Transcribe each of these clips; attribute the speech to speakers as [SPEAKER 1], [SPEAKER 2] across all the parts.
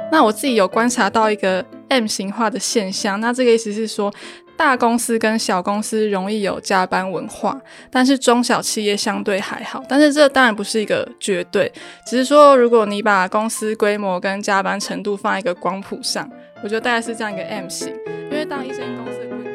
[SPEAKER 1] 那我自己有观察到一个 M 型化的现象，那这个意思是说大公司跟小公司容易有加班文化，但是中小企业相对还好，但是这当然不是一个绝对，只是说如果你把公司规模跟加班程度放在一个光谱上，我觉得大概是这样一个 M 型。因为当一间公司的规模，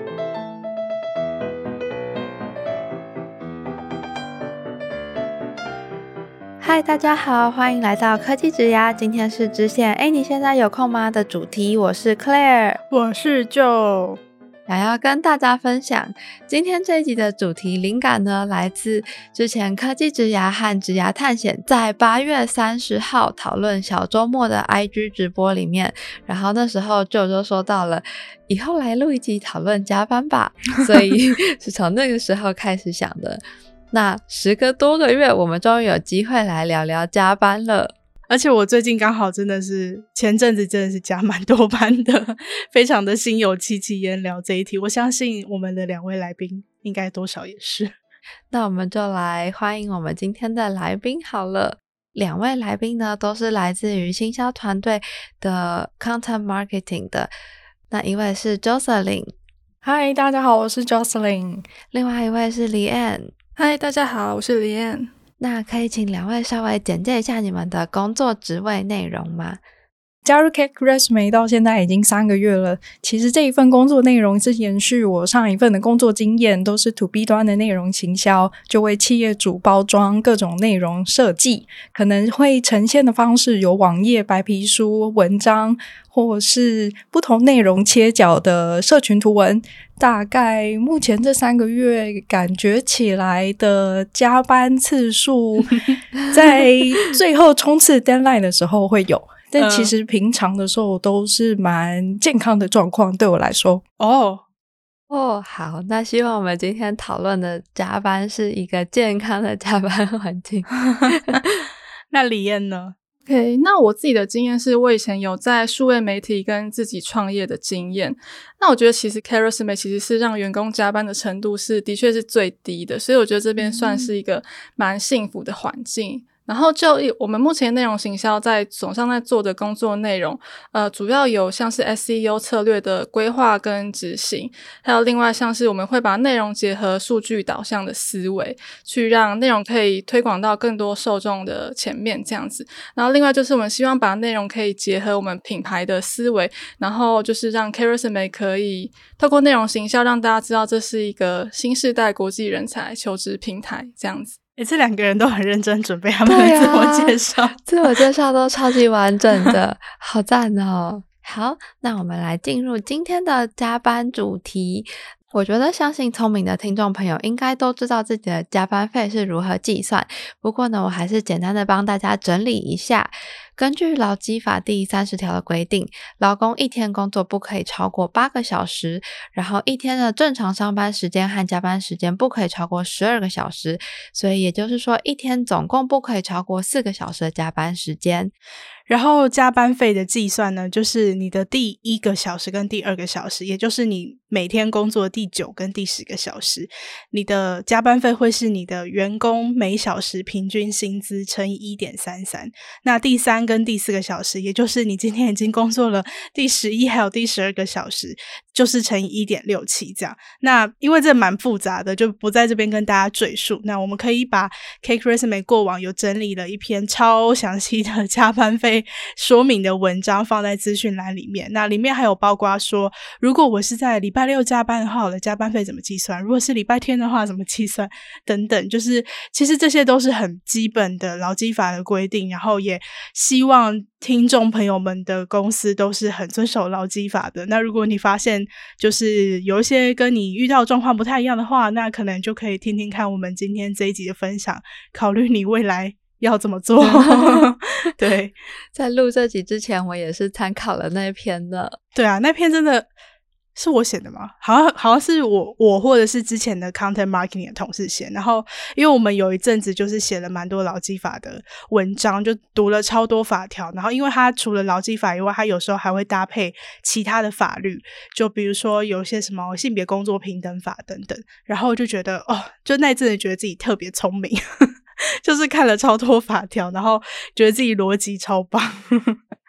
[SPEAKER 2] 嗨，大家好，欢迎来到科技职涯，今天是支线你现在有空吗的主题，我是 Claire，
[SPEAKER 1] 我是 Joe，
[SPEAKER 2] 想要跟大家分享今天这一集的主题灵感呢，来自之前科技职涯和职涯探险在8月30号讨论小周末的 IG 直播里面，然后那时候 Joe 就说到了以后来录一集讨论加班吧，所以是从那个时候开始想的。那10个多个月，我们终于有机会来聊聊加班了。
[SPEAKER 3] 而且我最近刚好真的是前阵子真的是加蛮多班的，非常的心有戚戚焉聊这一题，我相信我们的2位来宾应该多少也是。
[SPEAKER 2] 那我们就来欢迎我们今天的来宾好了。2位来宾呢都是来自于行销团队的 Content Marketing 的，那一位是 Jocelyn。
[SPEAKER 1] 嗨，大家好，我是 Jocelyn。
[SPEAKER 2] 另外一位是 Leanne。
[SPEAKER 1] 嗨，大家好，我是 Leanne。
[SPEAKER 2] 那可以请2位稍微简介一下你们的工作职位内容吗？
[SPEAKER 4] 加入 Cake Resume 到现在已经3个月了，其实这一份工作内容是延续我上一份的工作经验，都是 To B 端的内容行销，就为企业主包装各种内容设计，可能会呈现的方式有网页、白皮书、文章，或是不同内容切角的社群图文。大概目前这3个月感觉起来的加班次数在最后冲刺 deadline 的时候会有，但其实平常的时候都是蛮健康的状况，对我来说。
[SPEAKER 2] 好，那希望我们今天讨论的加班是一个健康的加班环境。
[SPEAKER 3] 那李燕呢
[SPEAKER 1] ？OK， 那我自己的经验是我以前有在数位媒体跟自己创业的经验。那我觉得其实 Cake Resume 其实是让员工加班的程度的确是最低的，所以我觉得这边算是一个蛮幸福的环境。然后就我们目前内容行销总上在做的工作内容，主要有像是 SEO 策略的规划跟执行，还有另外像是我们会把内容结合数据导向的思维，去让内容可以推广到更多受众的前面这样子。然后另外就是我们希望把内容可以结合我们品牌的思维，然后就是让 Cake Resume 可以透过内容行销让大家知道这是一个新世代国际人才求职平台这样子。
[SPEAKER 3] 这2个人都很认真准备他们的自我介绍，
[SPEAKER 2] 自我介绍都超级完整的，好赞哦。好，那我们来进入今天的加班主题。我觉得相信聪明的听众朋友应该都知道自己的加班费是如何计算，不过呢，我还是简单的帮大家整理一下。根据劳基法第30条的规定，劳工一天工作不可以超过8个小时，然后一天的正常上班时间和加班时间不可以超过12个小时，所以也就是说一天总共不可以超过4个小时的加班时间。
[SPEAKER 3] 然后加班费的计算呢，就是你的第1个小时跟第2个小时，也就是你每天工作的第9跟第10个小时，你的加班费会是你的员工每小时平均薪资乘以 1.33， 那第3跟第4个小时，也就是你今天已经工作了第11还有第12个小时，就是乘以 1.67 这样。那因为这蛮复杂的，就不在这边跟大家赘述，那我们可以把 Cake Resume 过往有整理了一篇超详细的加班费说明的文章放在资讯栏里面，那里面还有包括说如果我是在礼拜6加班的话，我的加班费怎么计算，如果是礼拜天的话怎么计算等等，就是其实这些都是很基本的劳基法的规定，然后也希望听众朋友们的公司都是很遵守劳基法的。那如果你发现就是有一些跟你遇到的状况不太一样的话，那可能就可以听听看我们今天这一集的分享，考虑你未来要怎么做。对，
[SPEAKER 2] 在录这集之前我也是参考了那篇的。
[SPEAKER 3] 对啊，那篇真的是我写的吗？好像是我或者是之前的 content marketing 的同事写，然后因为我们有一阵子就是写了蛮多劳基法的文章，就读了超多法条，然后因为它除了劳基法以外，它有时候还会搭配其他的法律，就比如说有些什么性别工作平等法等等，然后就觉得就那一阵子觉得自己特别聪明就是看了超多法条，然后觉得自己逻辑超棒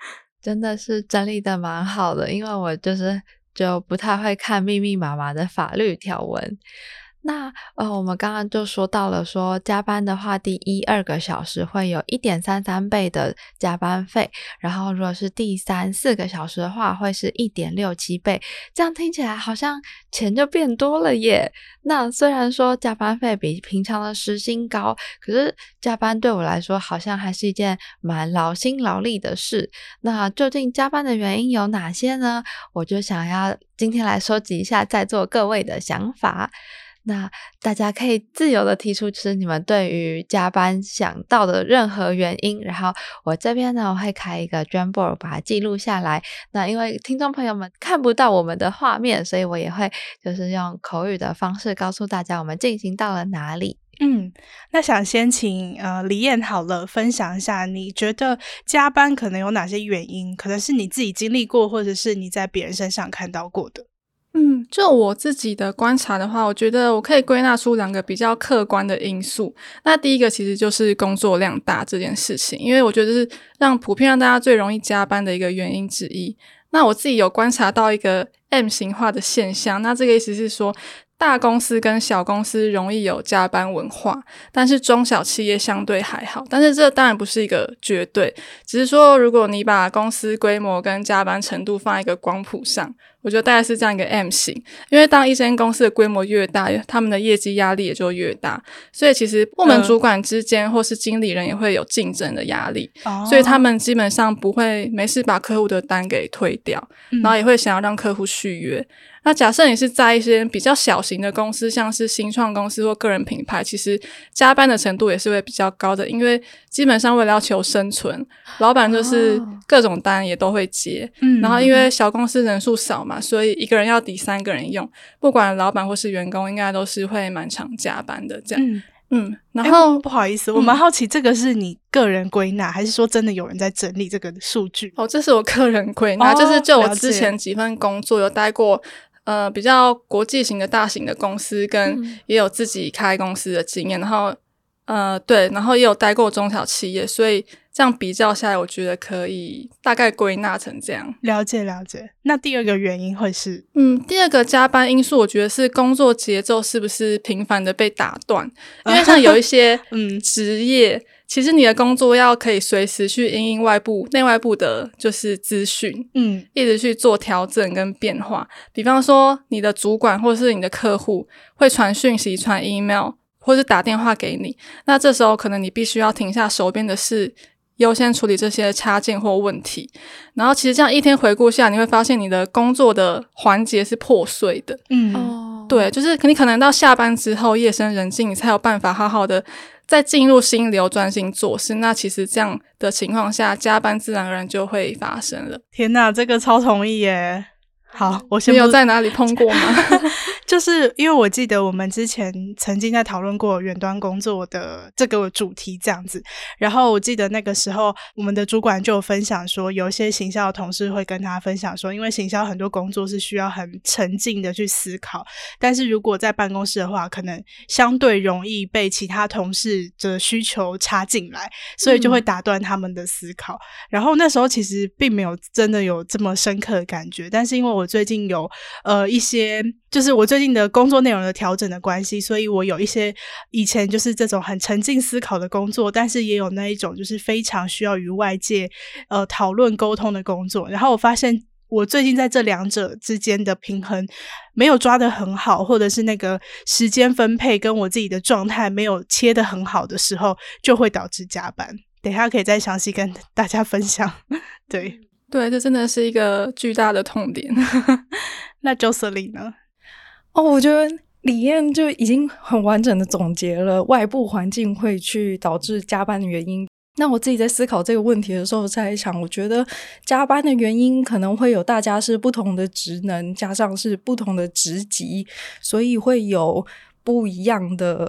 [SPEAKER 2] 真的是整理的蛮好的，因为我就不太会看密密麻麻的法律条文。那我们刚刚就说到了说加班的话，第1、2个小时会有 1.33 倍的加班费，然后如果是第3、4个小时的话会是 1.67 倍，这样听起来好像钱就变多了耶。那虽然说加班费比平常的时薪高，可是加班对我来说好像还是一件蛮劳心劳力的事。那究竟加班的原因有哪些呢？我就想要今天来收集一下在座各位的想法。那大家可以自由的提出就是你们对于加班想到的任何原因，然后我这边呢我会开一个 Jamboard 把它记录下来。那因为听众朋友们看不到我们的画面，所以我也会就是用口语的方式告诉大家我们进行到了哪里。
[SPEAKER 3] 那想先请李燕好了分享一下，你觉得加班可能有哪些原因，可能是你自己经历过，或者是你在别人身上看到过的？
[SPEAKER 1] 就我自己的观察的话，我觉得我可以归纳出2个比较客观的因素。那第一个其实就是工作量大这件事情，因为我觉得是普遍让大家最容易加班的一个原因之一。那我自己有观察到一个 M 型化的现象，那这个意思是说大公司跟小公司容易有加班文化，但是中小企业相对还好。但是这当然不是一个绝对，只是说如果你把公司规模跟加班程度放在一个光谱上，我觉得大概是这样一个 M 型。因为当一间公司的规模越大，他们的业绩压力也就越大，所以其实部门主管之间或是经理人也会有竞争的压力，所以他们基本上不会没事把客户的单给推掉，然后也会想要让客户续约。那假设你是在一些比较小型的公司，像是新创公司或个人品牌，其实加班的程度也是会比较高的，因为基本上为了要求生存，老板就是各种单也都会接，然后因为小公司人数少嘛，所以一个人要抵3个人用，不管老板或是员工应该都是会蛮常加班的这样。然后
[SPEAKER 3] 不好意思，我蛮好奇，这个是你个人归纳，还是说真的有人在整理这个数据？
[SPEAKER 1] 这是我个人归纳，就我之前几份工作有待过比较国际型的大型的公司，跟也有自己开公司的经验，然后对，然后也有待过中小企业，所以这样比较下来，我觉得可以大概归纳成这样。
[SPEAKER 3] 了解。那第2个原因会是？
[SPEAKER 1] 第2个加班因素，我觉得是工作节奏是不是频繁的被打断？因为像有一些职业，其实你的工作要可以随时去因应内外部的就是资讯，一直去做调整跟变化。比方说你的主管或是你的客户会传讯息、传 email 或是打电话给你，那这时候可能你必须要停下手边的事，优先处理这些插件或问题。然后其实这样一天回顾下，你会发现你的工作的环节是破碎的。对，就是你可能到下班之后夜深人静，你才有办法好好的再进入心流专心做事。那其实这样的情况下，加班自然而然就会发生了。
[SPEAKER 3] 天哪，这个超同意耶。好，我先
[SPEAKER 1] 你有在哪里碰过吗？
[SPEAKER 3] 就是因为我记得我们之前曾经在讨论过远端工作的这个主题这样子，然后我记得那个时候我们的主管就有分享说，有一些行销的同事会跟他分享说，因为行销很多工作是需要很沉静的去思考，但是如果在办公室的话，可能相对容易被其他同事的需求插进来，所以就会打断他们的思考。然后那时候其实并没有真的有这么深刻的感觉，但是因为我最近有一些就是我最近的工作内容的调整的关系，所以我有一些以前就是这种很沉浸思考的工作，但是也有那一种就是非常需要与外界讨论沟通的工作。然后我发现我最近在这2者之间的平衡没有抓得很好，或者是那个时间分配跟我自己的状态没有切得很好的时候，就会导致加班。等一下可以再详细跟大家分享。对，
[SPEAKER 1] 这真的是一个巨大的痛点。
[SPEAKER 3] 那 Jocelyn 呢？
[SPEAKER 4] 我觉得李燕就已经很完整的总结了外部环境会去导致加班的原因。那我自己在思考这个问题的时候在想，我觉得加班的原因可能会有大家是不同的职能，加上是不同的职级，所以会有不一样的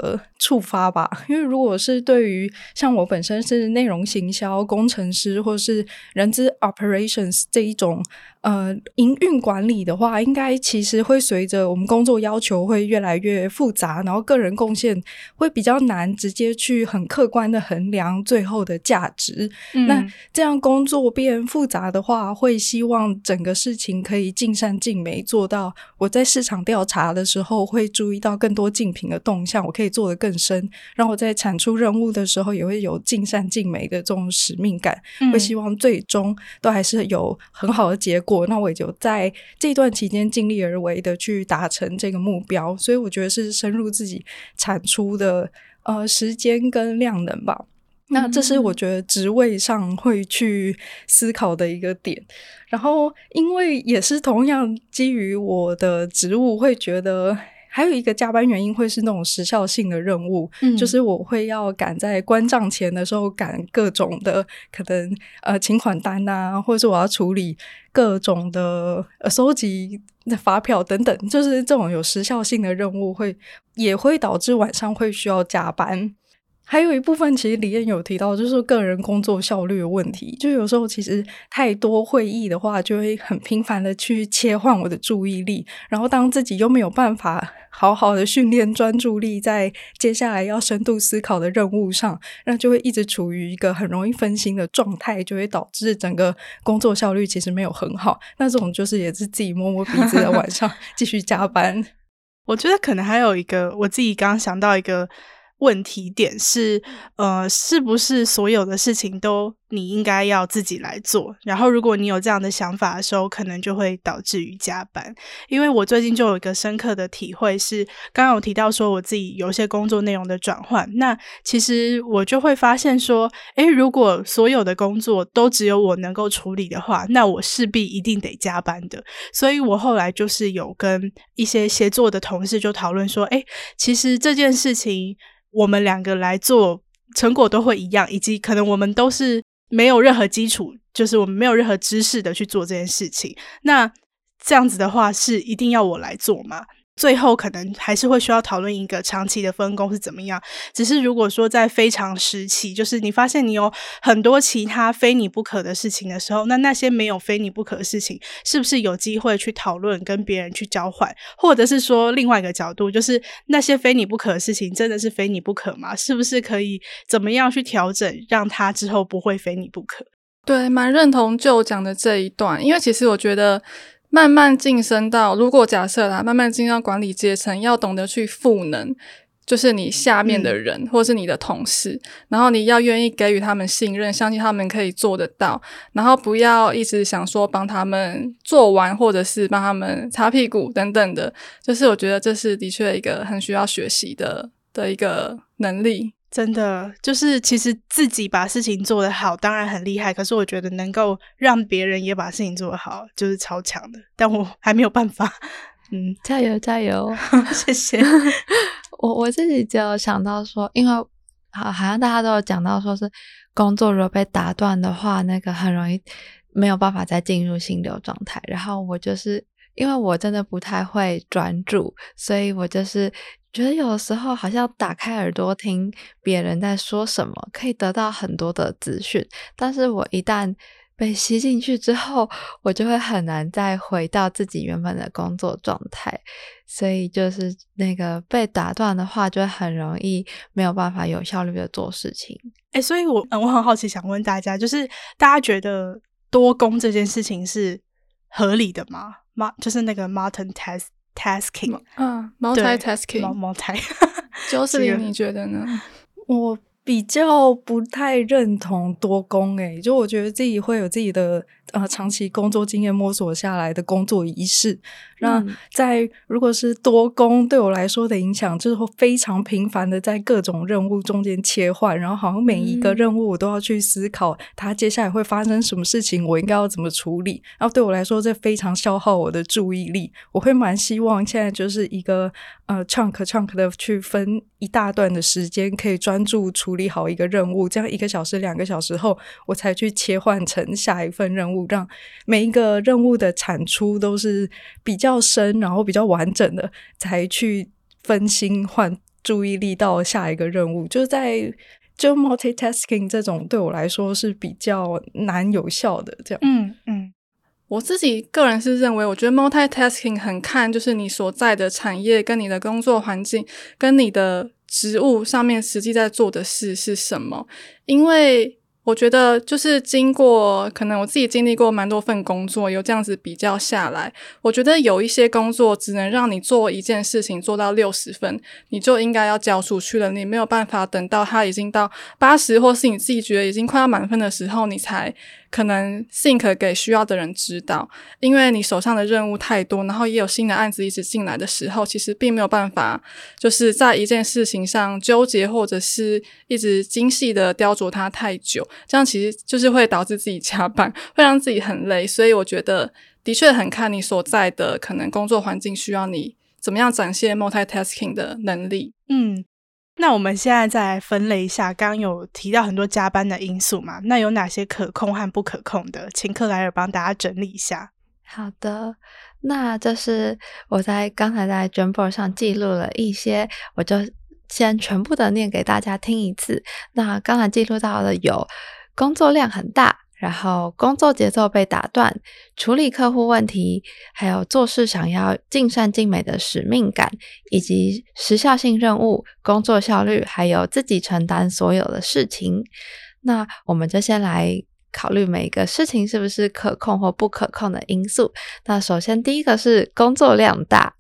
[SPEAKER 4] 触发吧。因为如果是对于像我本身是内容行销工程师或是人资 operations 这一种营运管理的话，应该其实会随着我们工作要求会越来越复杂，然后个人贡献会比较难直接去很客观的衡量最后的价值。那这样工作变复杂的话，会希望整个事情可以尽善尽美，做到我在市场调查的时候会注意到更多竞品的动向，我可以做得更深，然后我在产出任务的时候也会有尽善尽美的这种使命感，会希望最终都还是有很好的结果，那我也就在这段期间尽力而为的去达成这个目标。所以我觉得是深入自己产出的时间跟量能吧。那这是我觉得职位上会去思考的一个点。然后因为也是同样基于我的职务，会觉得还有一个加班原因会是那种时效性的任务，就是我会要赶在关账前的时候赶各种的可能请款单啊，或者是我要处理各种的收集的发票等等，就是这种有时效性的任务也会导致晚上会需要加班。还有一部分其实李燕有提到，就是个人工作效率的问题，就有时候其实太多会议的话就会很频繁的去切换我的注意力，然后当自己又没有办法好好的训练专注力在接下来要深度思考的任务上，那就会一直处于一个很容易分心的状态，就会导致整个工作效率其实没有很好。那这种就是也是自己摸摸鼻子的晚上继续加班。
[SPEAKER 3] 我觉得可能还有一个我自己刚刚想到一个问题点是是不是所有的事情都你应该要自己来做，然后如果你有这样的想法的时候，可能就会导致于加班。因为我最近就有一个深刻的体会是，刚刚有提到说我自己有一些工作内容的转换，那其实我就会发现说如果所有的工作都只有我能够处理的话，那我势必一定得加班的。所以我后来就是有跟一些协作的同事就讨论说其实这件事情我们两个来做成果都会一样，以及可能我们都是没有任何基础，就是我们没有任何知识的去做这件事情，那这样子的话是一定要我来做吗？最后可能还是会需要讨论一个长期的分工是怎么样。只是如果说在非常时期，就是你发现你有很多其他非你不可的事情的时候，那些没有非你不可的事情是不是有机会去讨论跟别人去交换，或者是说另外一个角度，就是那些非你不可的事情真的是非你不可吗？是不是可以怎么样去调整让它之后不会非你不可？
[SPEAKER 1] 对，蛮认同就讲的这一段。因为其实我觉得慢慢晋升到，如果假设啦，慢慢晋升到管理阶层，要懂得去赋能，就是你下面的人，或是你的同事，然后你要愿意给予他们信任，相信他们可以做得到，然后不要一直想说帮他们做完，或者是帮他们擦屁股等等的，就是我觉得这是的确一个很需要学习的一个能力。
[SPEAKER 3] 真的，就是其实自己把事情做得好当然很厉害，可是我觉得能够让别人也把事情做得好就是超强的，但我还没有办法。
[SPEAKER 2] 加油加油
[SPEAKER 3] 谢谢。
[SPEAKER 2] 我自己就有想到说，因为好像大家都有讲到说是工作如果被打断的话，那个很容易没有办法再进入心流状态，然后我就是因为我真的不太会专注，所以我就是觉得有时候好像打开耳朵听别人在说什么，可以得到很多的资讯，但是我一旦被吸进去之后，我就会很难再回到自己原本的工作状态，所以就是那个被打断的话，就会很容易没有办法有效率的做事情。
[SPEAKER 3] 所以我很好奇，想问大家，就是大家觉得多工这件事情是合理的吗？就是那个 multitasking
[SPEAKER 1] multitasking 90你觉得呢？
[SPEAKER 4] 我比较不太认同多工就我觉得自己会有自己的长期工作经验摸索下来的工作仪式。那在如果是多工对我来说的影响，就是会非常频繁的在各种任务中间切换，然后好像每一个任务我都要去思考它接下来会发生什么事情，我应该要怎么处理，然后对我来说这非常消耗我的注意力。我会蛮希望现在就是一个chunk 的去分一大段的时间，可以专注处理好一个任务，这样1个小时2个小时后我才去切换成下一份任务，让每一个任务的产出都是比较深然后比较完整的，才去分心换注意力到下一个任务，就 multitasking 这种对我来说是比较难有效的这样。
[SPEAKER 1] 我自己个人是认为，我觉得 multitasking 很看就是你所在的产业跟你的工作环境跟你的职务上面实际在做的事是什么。因为我觉得就是可能我自己经历过蛮多份工作，有这样子比较下来，我觉得有一些工作只能让你做一件事情做到60分，你就应该要交出去了，你没有办法等到它已经到80或是你自己觉得已经快要满分的时候，你才可能 sync 给需要的人知道。因为你手上的任务太多，然后也有新的案子一直进来的时候，其实并没有办法就是在一件事情上纠结，或者是一直精细的雕琢它太久，这样其实就是会导致自己加班，会让自己很累。所以我觉得的确很看你所在的可能工作环境需要你怎么样展现 multitasking 的能力。
[SPEAKER 3] 那我们现在再来分类一下，刚刚有提到很多加班的因素嘛，那有哪些可控和不可控的？请克莱尔帮大家整理一下。
[SPEAKER 2] 好的，那就是我刚才在 Jamboard 上记录了一些，我就先全部的念给大家听一次。那刚才记录到的有工作量很大，然后工作节奏被打断，处理客户问题，还有做事想要尽善尽美的使命感，以及时效性任务、工作效率，还有自己承担所有的事情。那我们就先来考虑每一个事情是不是可控或不可控的因素。那首先第一个是工作量大。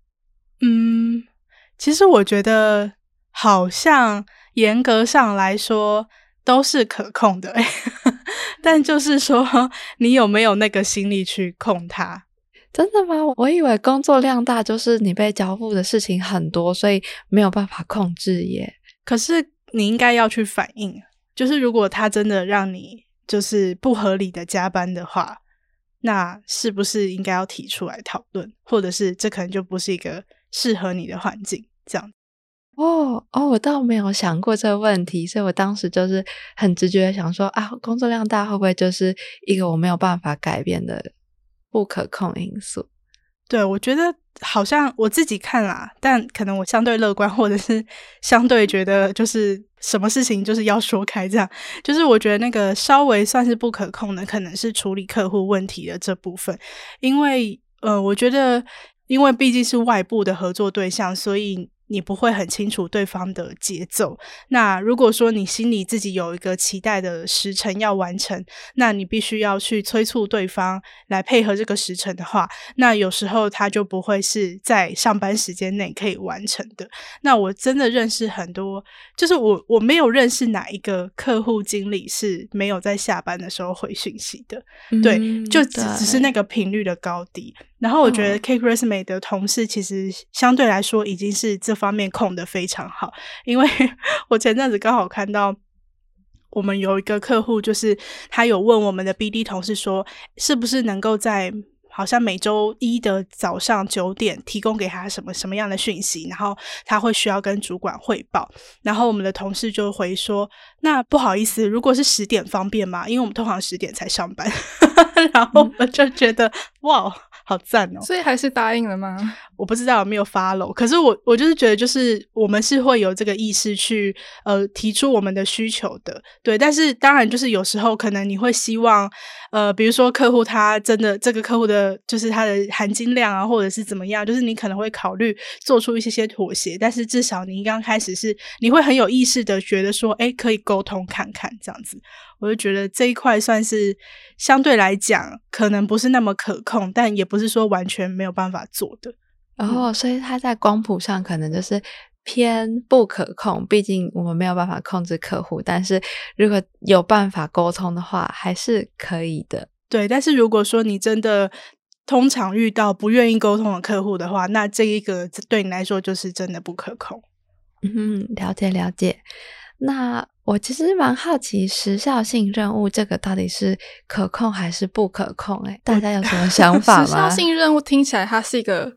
[SPEAKER 3] 其实我觉得好像严格上来说都是可控的但就是说你有没有那个心力去控它。
[SPEAKER 2] 真的吗？我以为工作量大就是你被交付的事情很多，所以没有办法控制耶。
[SPEAKER 3] 可是你应该要去反应，就是如果它真的让你就是不合理的加班的话，那是不是应该要提出来讨论，或者是这可能就不是一个适合你的环境这样。
[SPEAKER 2] 我倒没有想过这个问题，所以我当时就是很直觉的想说工作量大会不会就是一个我没有办法改变的不可控因素。
[SPEAKER 3] 对，我觉得好像我自己看啦，但可能我相对乐观，或者是相对觉得就是什么事情就是要说开这样。就是我觉得那个稍微算是不可控的可能是处理客户问题的这部分。因为我觉得因为毕竟是外部的合作对象，所以你不会很清楚对方的节奏。那如果说你心里自己有一个期待的时程要完成，那你必须要去催促对方来配合这个时程的话，那有时候他就不会是在上班时间内可以完成的。那我真的认识很多，就是我没有认识哪一个客户经理是没有在下班的时候回讯息的。对，就只是那个频率的高低。然后我觉得 Cake Resume 的同事其实相对来说已经是这方面控得非常好。因为我前阵子刚好看到我们有一个客户，就是他有问我们的 BD 同事说是不是能够在好像每周一的早上9点提供给他什么样的讯息，然后他会需要跟主管汇报。然后我们的同事就回说，那不好意思，如果是10点方便吗？因为我们通常10点才上班然后我就觉得哇好赞哦。
[SPEAKER 1] 所以还是答应了吗？
[SPEAKER 3] 我不知道有没有 follow， 可是我就是觉得就是我们是会有这个意识去提出我们的需求的。对，但是当然就是有时候可能你会希望比如说客户他真的这个客户的就是他的含金量啊或者是怎么样，就是你可能会考虑做出一些妥协，但是至少你刚开始是你会很有意识的觉得说可以沟通看看这样子。我就觉得这一块算是相对来讲可能不是那么可控，但也不是说完全没有办法做的。
[SPEAKER 2] 所以它在光谱上可能就是偏不可控，毕竟我们没有办法控制客户，但是如果有办法沟通的话还是可以的。
[SPEAKER 3] 对，但是如果说你真的通常遇到不愿意沟通的客户的话，那这一个对你来说就是真的不可控。
[SPEAKER 2] 了解。那我其实蛮好奇时效性任务这个到底是可控还是不可控大家有什么想法吗？
[SPEAKER 1] 时效性任务听起来它是一个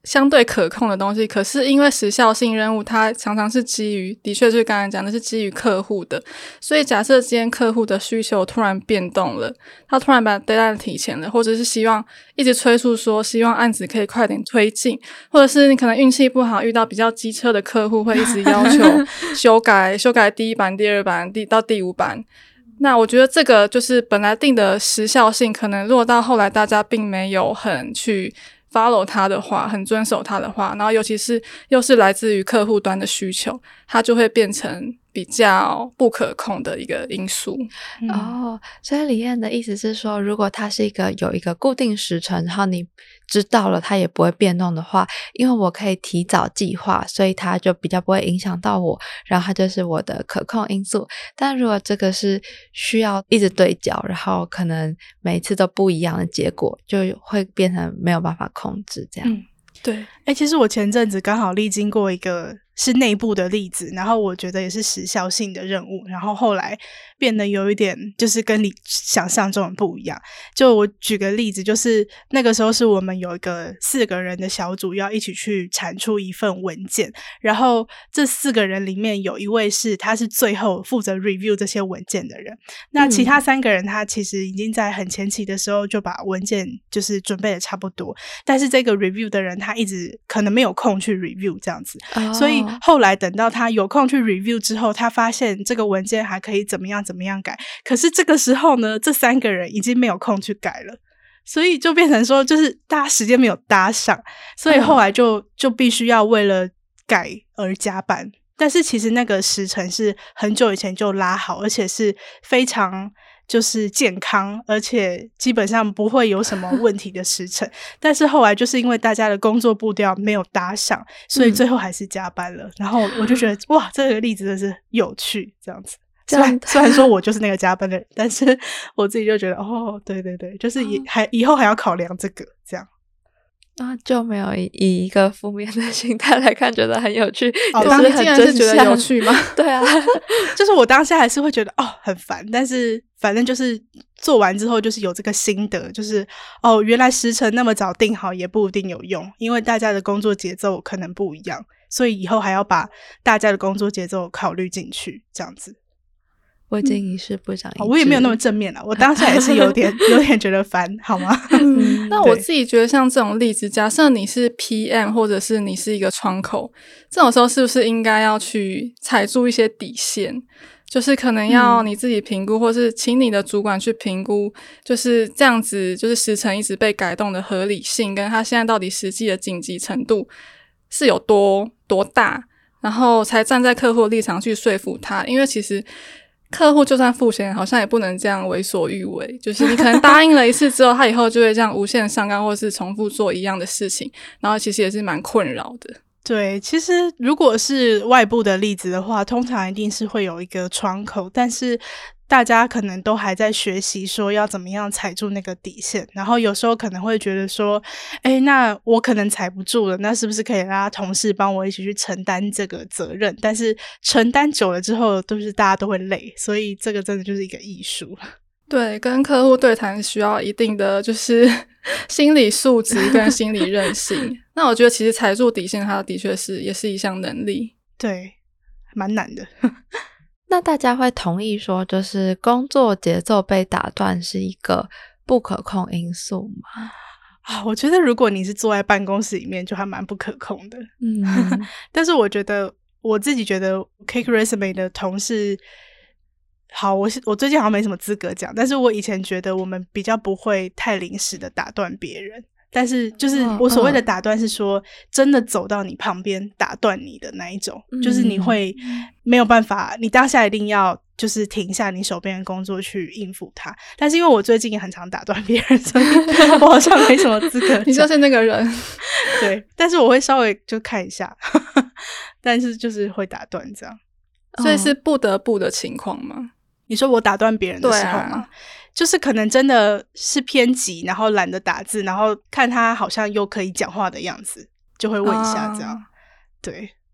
[SPEAKER 1] 相对可控的东西，可是因为时效性任务它常常是基于，的确就是刚才讲的是基于客户的，所以假设今天客户的需求突然变动了，他突然把 deadline 提前了，或者是希望一直催促说希望案子可以快点推进，或者是你可能运气不好遇到比较机车的客户会一直要求修改第一版第二版到第5版，那我觉得这个就是本来定的时效性，可能如果到后来大家并没有很去follow 它的话，很遵守它的话，然后尤其是又是来自于客户端的需求，它就会变成比较不可控的一个因素。
[SPEAKER 2] 所以李燕的意思是说，如果它是有一个固定时程，然后你知道了它也不会变动的话，因为我可以提早计划，所以它就比较不会影响到我，然后它就是我的可控因素。但如果这个是需要一直对焦，然后可能每一次都不一样的结果，就会变成没有办法控制这样。
[SPEAKER 1] 对，
[SPEAKER 3] 其实我前阵子刚好历经过一个是内部的例子，然后我觉得也是时效性的任务，然后后来变得有一点就是跟你想象中的不一样。就我举个例子，就是那个时候是我们有一个4个人的小组要一起去产出一份文件，然后这4个人里面有一位他是最后负责 review 这些文件的人，那其他3个人他其实已经在很前期的时候就把文件就是准备的差不多，但是这个 review 的人他一直可能没有空去 review 这样子，所以后来等到他有空去 review 之后，他发现这个文件还可以怎么样改，可是这个时候呢，这3个人已经没有空去改了，所以就变成说就是大家时间没有搭上，所以后来就必须要为了改而加班，但是其实那个时程是很久以前就拉好，而且是非常就是健康，而且基本上不会有什么问题的时程但是后来就是因为大家的工作步调没有搭上，所以最后还是加班了然后我就觉得哇，这个例子真的是有趣这样子。虽然说我就是那个加班的人，但是我自己就觉得对，就是以后还要考量这个这样。
[SPEAKER 2] 就没有以一个负面的心态来看，觉得很有趣。
[SPEAKER 1] 当你竟然是觉得有趣吗？
[SPEAKER 2] 对啊，
[SPEAKER 3] 就是我当下还是会觉得很烦，但是反正就是做完之后就是有这个心得，就是原来时程那么早定好也不一定有用，因为大家的工作节奏可能不一样，所以以后还要把大家的工作节奏考虑进去这样子。
[SPEAKER 2] 未经一事不长一智。
[SPEAKER 3] 我也没有那么正面啦，我当下也是有点觉得烦，好吗？
[SPEAKER 1] 那我自己觉得像这种例子，假设你是 PM 或者是你是一个窗口，这种时候是不是应该要去踩住一些底线，就是可能要你自己评估，或是请你的主管去评估，就是这样子就是时程一直被改动的合理性，跟他现在到底实际的紧急程度是有多大，然后才站在客户的立场去说服他。因为其实客户就算付钱好像也不能这样为所欲为，就是你可能答应了一次之后他以后就会这样无限上纲，或是重复做一样的事情，然后其实也是蛮困扰的。
[SPEAKER 3] 对，其实如果是外部的例子的话，通常一定是会有一个窗口，但是大家可能都还在学习说要怎么样踩住那个底线，然后有时候可能会觉得说那我可能踩不住了，那是不是可以让同事帮我一起去承担这个责任，但是承担久了之后都是大家都会累，所以这个真的就是一个艺术。
[SPEAKER 1] 对，跟客户对谈需要一定的就是心理素质跟心理韧性那我觉得其实踩住底线它的确是也是一项能力。
[SPEAKER 3] 对，蛮难的
[SPEAKER 2] 那大家会同意说就是工作节奏被打断是一个不可控因素吗？
[SPEAKER 3] 我觉得如果你是坐在办公室里面就还蛮不可控的但是我觉得我自己觉得 Cake Resume 的同事好，我最近好像没什么资格讲，但是我以前觉得我们比较不会太临时的打断别人，但是就是我所谓的打断是说真的走到你旁边打断你的那一种就是你会没有办法，你当下一定要就是停下你手边的工作去应付他，但是因为我最近也很常打断别人，所以我好像没什么资格讲
[SPEAKER 1] 你就是那个人
[SPEAKER 3] 对，但是我会稍微就看一下但是就是会打断这样。
[SPEAKER 1] 所以是不得不的情况吗？
[SPEAKER 3] 你说我打断别人的时候吗？就是可能真的是偏急，然后懒得打字，然后看他好像又可以讲话的样子，就会问一下这样。对，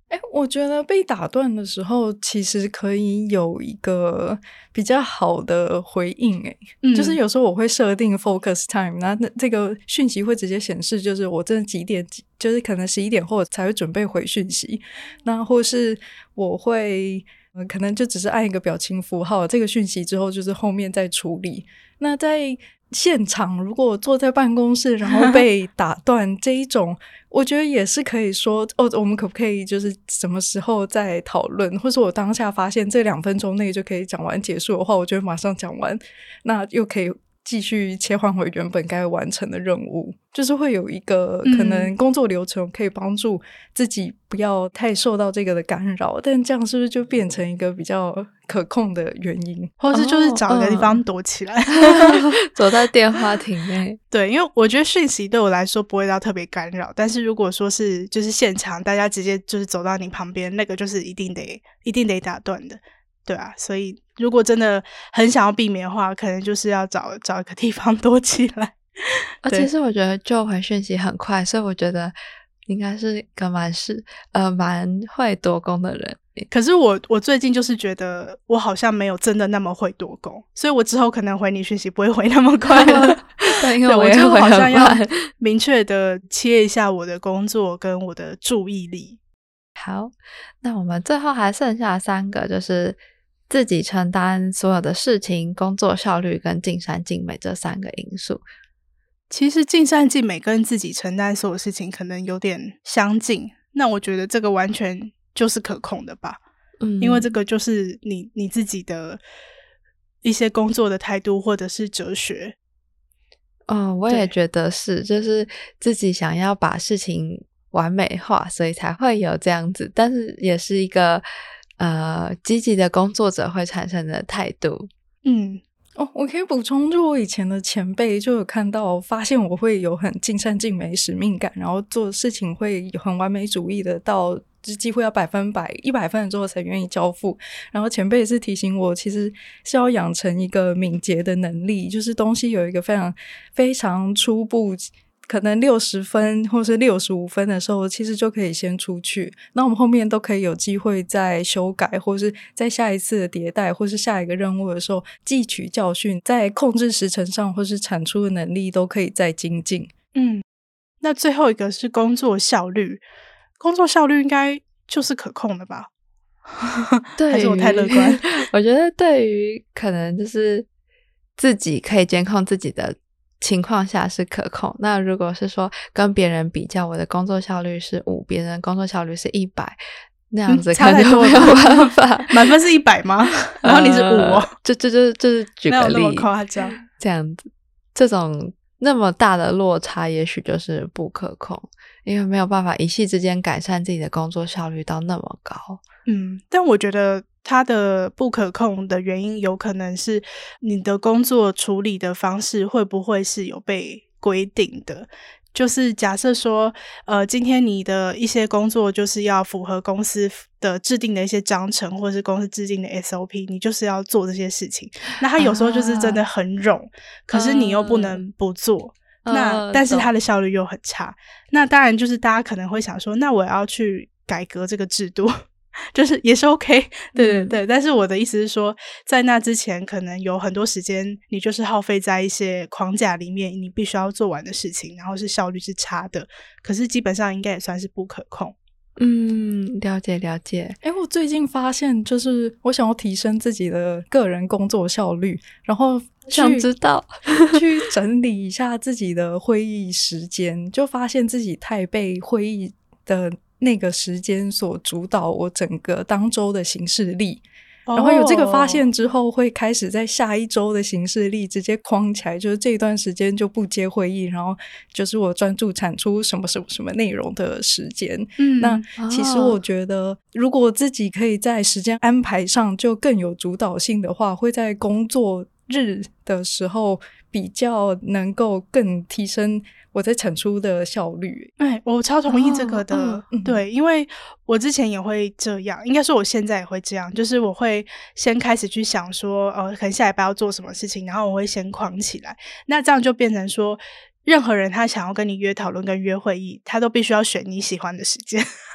[SPEAKER 4] 我觉得被打断的时候，其实可以有一个比较好的回应。就是有时候我会设定 focus time， 那这个讯息会直接显示，就是我真的几点，就是可能11点后才会准备回讯息。那或是我会可能就只是按一个表情符号，这个讯息之后就是后面再处理。那在现场如果坐在办公室然后被打断这一种，我觉得也是可以说我们可不可以就是什么时候再讨论，或是我当下发现这2分钟内就可以讲完结束的话，我就会马上讲完，那又可以继续切换回原本该完成的任务。就是会有一个可能工作流程可以帮助自己不要太受到这个的干扰，但这样是不是就变成一个比较可控的原因，
[SPEAKER 3] 或是就是找一个地方躲起来，
[SPEAKER 2] 躲在电话亭内。
[SPEAKER 3] 对，因为我觉得讯息对我来说不会到特别干扰，但是如果说是就是现场大家直接就是走到你旁边，那个就是一定得打断的。对啊，所以如果真的很想要避免的话，可能就是要找一个地方躲起来。
[SPEAKER 2] 其实我觉得就回讯息很快，所以我觉得应该是个蛮会多工的人。
[SPEAKER 3] 可是我最近就是觉得我好像没有真的那么会多工，所以我之后可能回你讯息不会回那么快了。
[SPEAKER 2] 对，因为
[SPEAKER 3] 我
[SPEAKER 2] 也
[SPEAKER 3] 就好像要
[SPEAKER 2] 很慢
[SPEAKER 3] 明确的切一下我的工作跟我的注意力。
[SPEAKER 2] 好，那我们最后还剩下3个，就是自己承担所有的事情、工作效率跟尽善尽美这3个因素。
[SPEAKER 3] 其实尽善尽美跟自己承担所有事情可能有点相近，那我觉得这个完全就是可控的吧。因为这个就是你自己的一些工作的态度或者是哲学。
[SPEAKER 2] 我也觉得是，就是自己想要把事情完美化，所以才会有这样子，但是也是一个积极的工作者会产生的态度。
[SPEAKER 4] 我可以补充，就我以前的前辈就有看到发现我会有很尽善尽美使命感，然后做事情会很完美主义的，到就几乎要100%分了之后才愿意交付。然后前辈是提醒我其实是要养成一个敏捷的能力，就是东西有一个非常初步，可能60分或是65分的时候其实就可以先出去，那我们后面都可以有机会再修改，或是在下一次的迭代或是下一个任务的时候汲取教训，在控制时程上或是产出的能力都可以再精进。
[SPEAKER 3] 那最后一个是工作效率，工作效率应该就是可控的吧？还是我太乐观？
[SPEAKER 2] 我觉得对于可能就是自己可以监控自己的情况下是可控。那如果是说跟别人比较，我的工作效率是5，别人的工作效率是100，那样子可能就没有办法。
[SPEAKER 3] 满分是100吗？然后你是5哦？
[SPEAKER 2] 就是举个例，
[SPEAKER 3] 没有那么夸张。
[SPEAKER 2] 这样子，这种那么大的落差也许就是不可控，因为没有办法一夕之间改善自己的工作效率到那么高。
[SPEAKER 3] 但我觉得它的不可控的原因有可能是你的工作处理的方式会不会是有被规定的，就是假设说今天你的一些工作就是要符合公司的制定的一些章程或是公司制定的 SOP， 你就是要做这些事情，那它有时候就是真的很冗，可是你又不能不做，但是它的效率又很差。那当然就是大家可能会想说，那我要去改革这个制度就是也是 OK， 对，但是我的意思是说，在那之前可能有很多时间你就是耗费在一些框架里面，你必须要做完的事情，然后是效率是差的，可是基本上应该也算是不可控。
[SPEAKER 2] 了解。
[SPEAKER 4] 我最近发现就是我想要提升自己的个人工作效率，然后
[SPEAKER 2] 想知道
[SPEAKER 4] 去整理一下自己的会议时间，就发现自己太被会议的那个时间所主导我整个当周的行事历，然后有这个发现之后，会开始在下一周的行事历直接框起来，就是这一段时间就不接会议，然后就是我专注产出什么内容的时间。那其实我觉得如果自己可以在时间安排上就更有主导性的话，会在工作日的时候比较能够更提升我在产出的效率。
[SPEAKER 3] 我超同意这个的。对，因为我之前也会这样，应该说我现在也会这样，就是我会先开始去想说可能下礼拜要做什么事情，然后我会先框起来，那这样就变成说任何人他想要跟你约讨论跟约会议，他都必须要选你喜欢的时间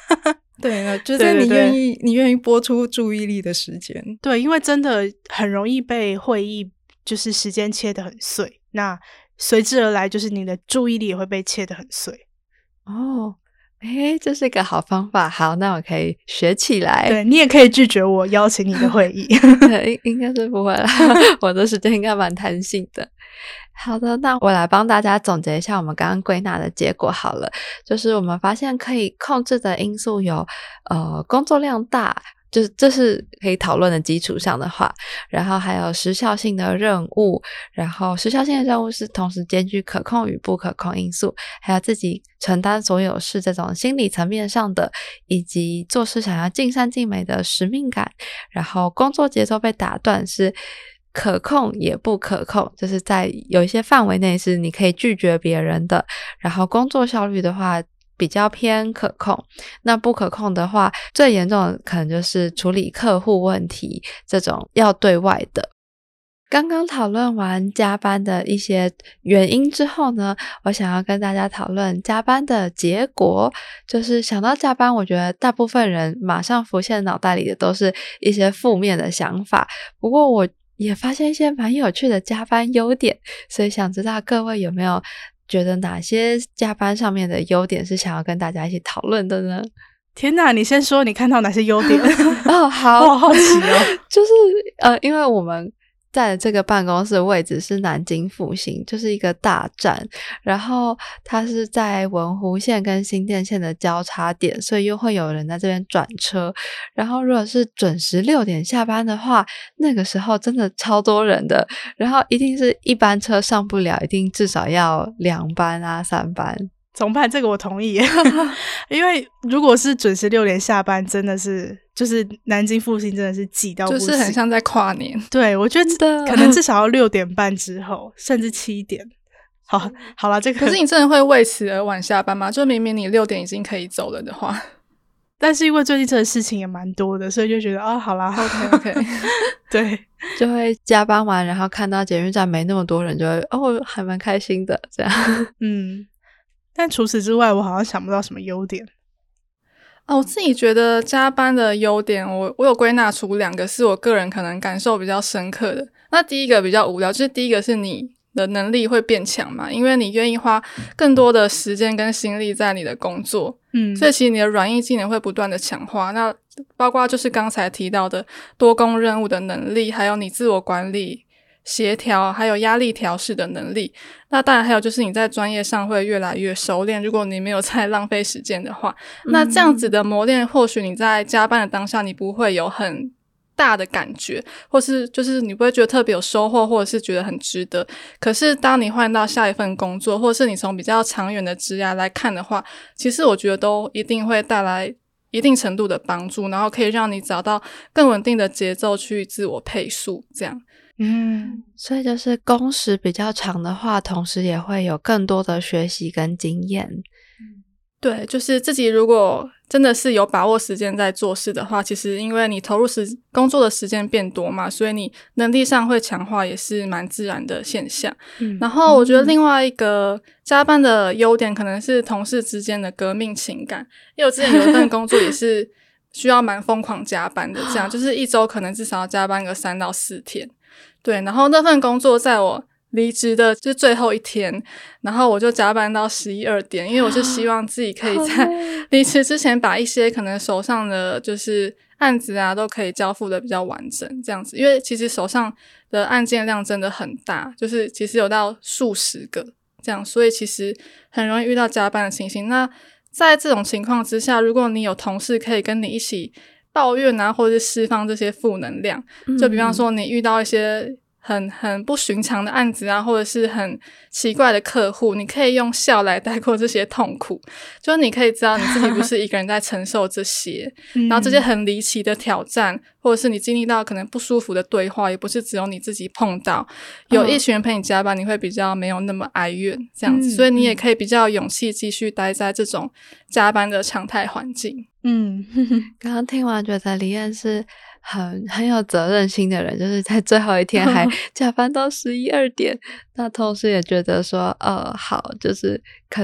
[SPEAKER 4] 对，就是你愿意拨出注意力的时间。
[SPEAKER 3] 对，因为真的很容易被会议就是时间切得很碎，那随之而来就是你的注意力也会被切得很碎。
[SPEAKER 2] 哦，这是一个好方法。好，那我可以学起来。
[SPEAKER 3] 对，你也可以拒绝我邀请你的会议。
[SPEAKER 2] 对，应该是不会啦，我的时间应该蛮弹性的。好的，那我来帮大家总结一下我们刚刚归纳的结果好了。就是我们发现可以控制的因素有工作量大，就是这是可以讨论的基础上的话，然后还有时效性的任务，然后时效性的任务是同时兼具可控与不可控因素，还有自己承担所有事这种心理层面上的，以及做事想要尽善尽美的使命感，然后工作节奏被打断是可控也不可控，就是在有一些范围内是你可以拒绝别人的，然后工作效率的话比较偏可控，那不可控的话最严重的可能就是处理客户问题这种要对外的。刚刚讨论完加班的一些原因之后呢，我想要跟大家讨论加班的结果。就是想到加班，我觉得大部分人马上浮现脑袋里的都是一些负面的想法，不过我也发现一些蛮有趣的加班优点，所以想知道各位有没有觉得哪些加班上面的优点是想要跟大家一起讨论的呢？
[SPEAKER 3] 天哪，你先说你看到哪些优点。
[SPEAKER 2] 哦，好，
[SPEAKER 3] 我好好奇哦。
[SPEAKER 2] 就是因为我们在的这个办公室的位置是南京复兴，就是一个大站，然后它是在文湖线跟新店线的交叉点，所以又会有人在这边转车，然后如果是准时6点下班的话，那个时候真的超多人的，然后一定是一班车上不了，一定至少要2班啊3班。
[SPEAKER 3] 怎么办？这个我同意。因为如果是准时6点下班，真的是就是南京复兴真的是挤到不行，
[SPEAKER 1] 就是很像在跨年。
[SPEAKER 3] 对，我觉得可能至少要6点半之后，甚至7点。好了，这个
[SPEAKER 1] 可是你真的会为此而晚下班吗？就明明你6点已经可以走了的话。
[SPEAKER 3] 但是因为最近这个事情也蛮多的，所以就觉得好啦
[SPEAKER 1] OK
[SPEAKER 3] 对，
[SPEAKER 2] 就会加班完，然后看到捷运站没那么多人，就会还蛮开心的这样。
[SPEAKER 3] 但除此之外我好像想不到什么优点。
[SPEAKER 1] 我自己觉得加班的优点，我有归纳出2个是我个人可能感受比较深刻的。那第一个比较无聊，就是第一个是你的能力会变强嘛，因为你愿意花更多的时间跟心力在你的工作，所以其实你的软硬技能会不断的强化。那包括就是刚才提到的多工任务的能力，还有你自我管理、协调还有压力调试的能力。那当然还有就是你在专业上会越来越熟练，如果你没有再浪费时间的话，那这样子的磨练或许你在加班的当下你不会有很大的感觉，或是就是你不会觉得特别有收获，或者是觉得很值得。可是当你换到下一份工作，或者是你从比较长远的职涯来看的话，其实我觉得都一定会带来一定程度的帮助，然后可以让你找到更稳定的节奏去自我配速这样。
[SPEAKER 2] 所以就是工时比较长的话，同时也会有更多的学习跟经验。
[SPEAKER 1] 对，就是自己如果真的是有把握时间在做事的话，其实因为你投入工作的时间变多嘛，所以你能力上会强化，也是蛮自然的现象。然后我觉得另外一个加班的优点可能是同事之间的革命情感，因为我之前有一份工作也是需要蛮疯狂加班的，这样就是一周可能至少要加班个3到4天。对，然后那份工作在我离职的就是最后一天，然后我就加班到11、2点，因为我是希望自己可以在离职之前把一些可能手上的就是案子啊都可以交付的比较完整这样子，因为其实手上的案件量真的很大，就是其实有到数十个这样，所以其实很容易遇到加班的情形。那在这种情况之下，如果你有同事可以跟你一起抱怨啊，或者是释放这些负能量，就比方说你遇到一些很不寻常的案子啊，或者是很奇怪的客户，你可以用笑来带过这些痛苦，就是你可以知道你自己不是一个人在承受这些然后这些很离奇的挑战，或者是你经历到可能不舒服的对话，也不是只有你自己碰到，有一群人陪你加班，你会比较没有那么哀怨这样子，所以你也可以比较有勇气继续待在这种加班的常态环境。
[SPEAKER 2] 刚刚听完觉得李燕是很有责任心的人，就是在最后一天还加班到11、2点那同时也觉得说好，就是可能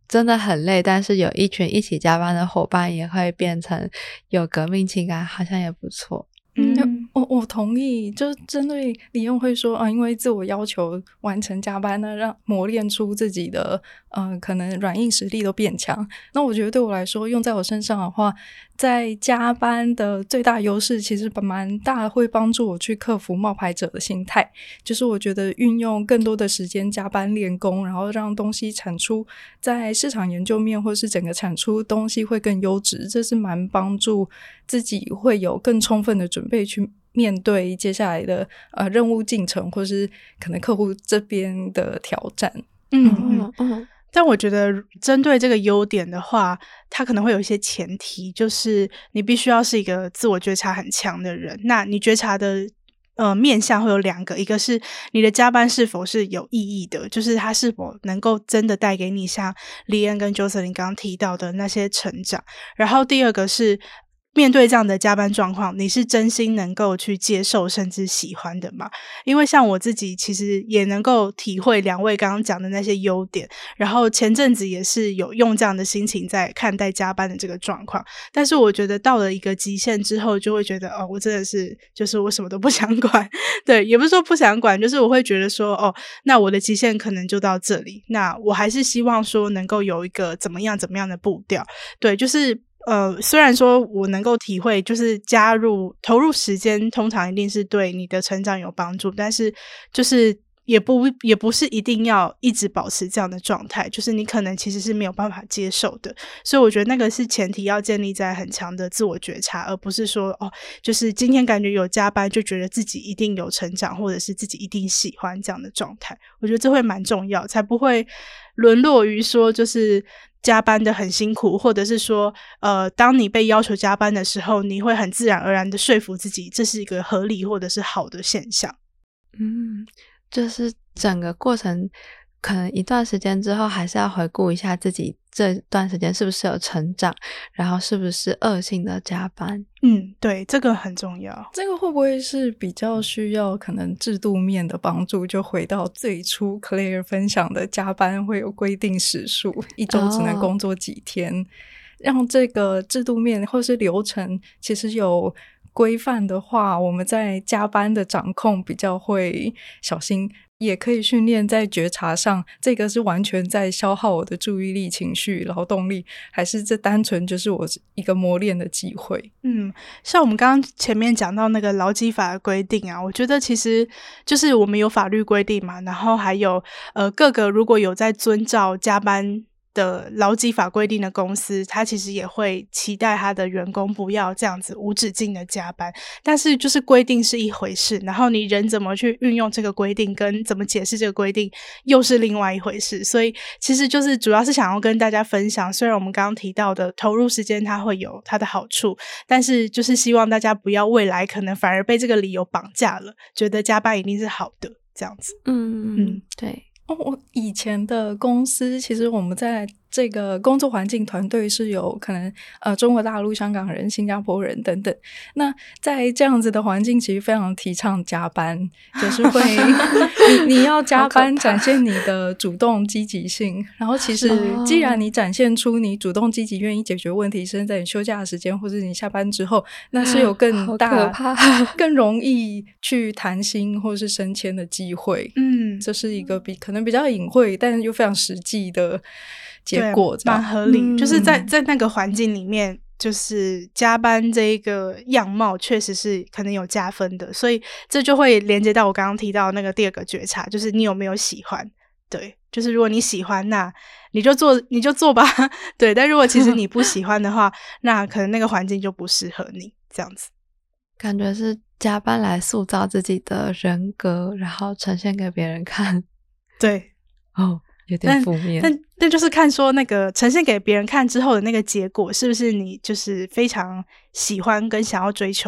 [SPEAKER 2] 真的很累，但是有一群一起加班的伙伴也会变成有革命情感，好像也不错。
[SPEAKER 4] 我同意，就是针对李用会说因为自我要求完成加班呢，让磨练出自己的可能软硬实力都变强。那我觉得对我来说，用在我身上的话，在加班的最大优势其实蛮大，会帮助我去克服冒牌者的心态。就是我觉得运用更多的时间加班练功，然后让东西产出在市场研究面或是整个产出东西会更优质，这是蛮帮助自己会有更充分的准备去面对接下来的任务进程，或是可能客户这边的挑战。
[SPEAKER 3] 但我觉得针对这个优点的话，它可能会有一些前提，就是你必须要是一个自我觉察很强的人。那你觉察的面向会有2个，一个是你的加班是否是有意义的，就是它是否能够真的带给你像李恩跟 Jocelyn 刚刚提到的那些成长，然后第2个是面对这样的加班状况，你是真心能够去接受甚至喜欢的吗？因为像我自己其实也能够体会2位刚刚讲的那些优点，然后前阵子也是有用这样的心情在看待加班的这个状况，但是我觉得到了一个极限之后，就会觉得我真的是就是我什么都不想管。对，也不是说不想管，就是我会觉得说那我的极限可能就到这里，那我还是希望说能够有一个怎么样的步调。对，就是虽然说我能够体会就是投入时间通常一定是对你的成长有帮助，但是就是也不是一定要一直保持这样的状态，就是你可能其实是没有办法接受的。所以我觉得那个是前提要建立在很强的自我觉察，而不是说就是今天感觉有加班就觉得自己一定有成长，或者是自己一定喜欢这样的状态。我觉得这会蛮重要，才不会沦落于说就是加班的很辛苦，或者是说当你被要求加班的时候，你会很自然而然的说服自己这是一个合理或者是好的现象。
[SPEAKER 2] 就是整个过程可能一段时间之后还是要回顾一下自己这段时间是不是有成长，然后是不是恶性的加班。
[SPEAKER 3] 对，这个很重要。
[SPEAKER 4] 这个会不会是比较需要可能制度面的帮助，就回到最初 Claire 分享的加班会有规定时数，一周只能工作几天，让这个制度面或是流程其实有规范的话，我们在加班的掌控比较会小心，也可以训练在觉察上，这个是完全在消耗我的注意力、情绪、劳动力，还是这单纯就是我一个磨练的机会。
[SPEAKER 3] 像我们刚刚前面讲到那个劳基法的规定啊，我觉得其实就是我们有法律规定嘛，然后还有各个如果有在遵照加班的劳基法规定的公司，他其实也会期待他的员工不要这样子无止境的加班，但是就是规定是一回事，然后你人怎么去运用这个规定跟怎么解释这个规定又是另外一回事。所以其实就是主要是想要跟大家分享，虽然我们刚刚提到的投入时间它会有它的好处，但是就是希望大家不要未来可能反而被这个理由绑架了，觉得加班一定是好的这样子。
[SPEAKER 2] 对。
[SPEAKER 4] 我以前的公司其实我们在这个工作环境团队是有可能中国大陆、香港人、新加坡人等等。那在这样子的环境其实非常提倡加班，就是会你要加班展现你的主动积极性，然后其实既然你展现出你主动积极愿意解决问题，甚至在你休假的时间或者你下班之后，那是有更大更容易去谈薪或是升迁的机会。这是一个可能比较隐晦但又非常实际的结果，
[SPEAKER 3] 蛮合理。就是在那个环境里面，就是加班这一个样貌确实是可能有加分的，所以这就会连接到我刚刚提到那个第2个觉察，就是你有没有喜欢。对，就是如果你喜欢，那你就做吧。对，但如果其实你不喜欢的话那可能那个环境就不适合你，这样子。
[SPEAKER 2] 感觉是加班来塑造自己的人格，然后呈现给别人看。
[SPEAKER 3] 对，
[SPEAKER 2] 有点负面。
[SPEAKER 3] 但就是看说那个呈现给别人看之后的那个结果是不是你就是非常喜欢跟想要追求的。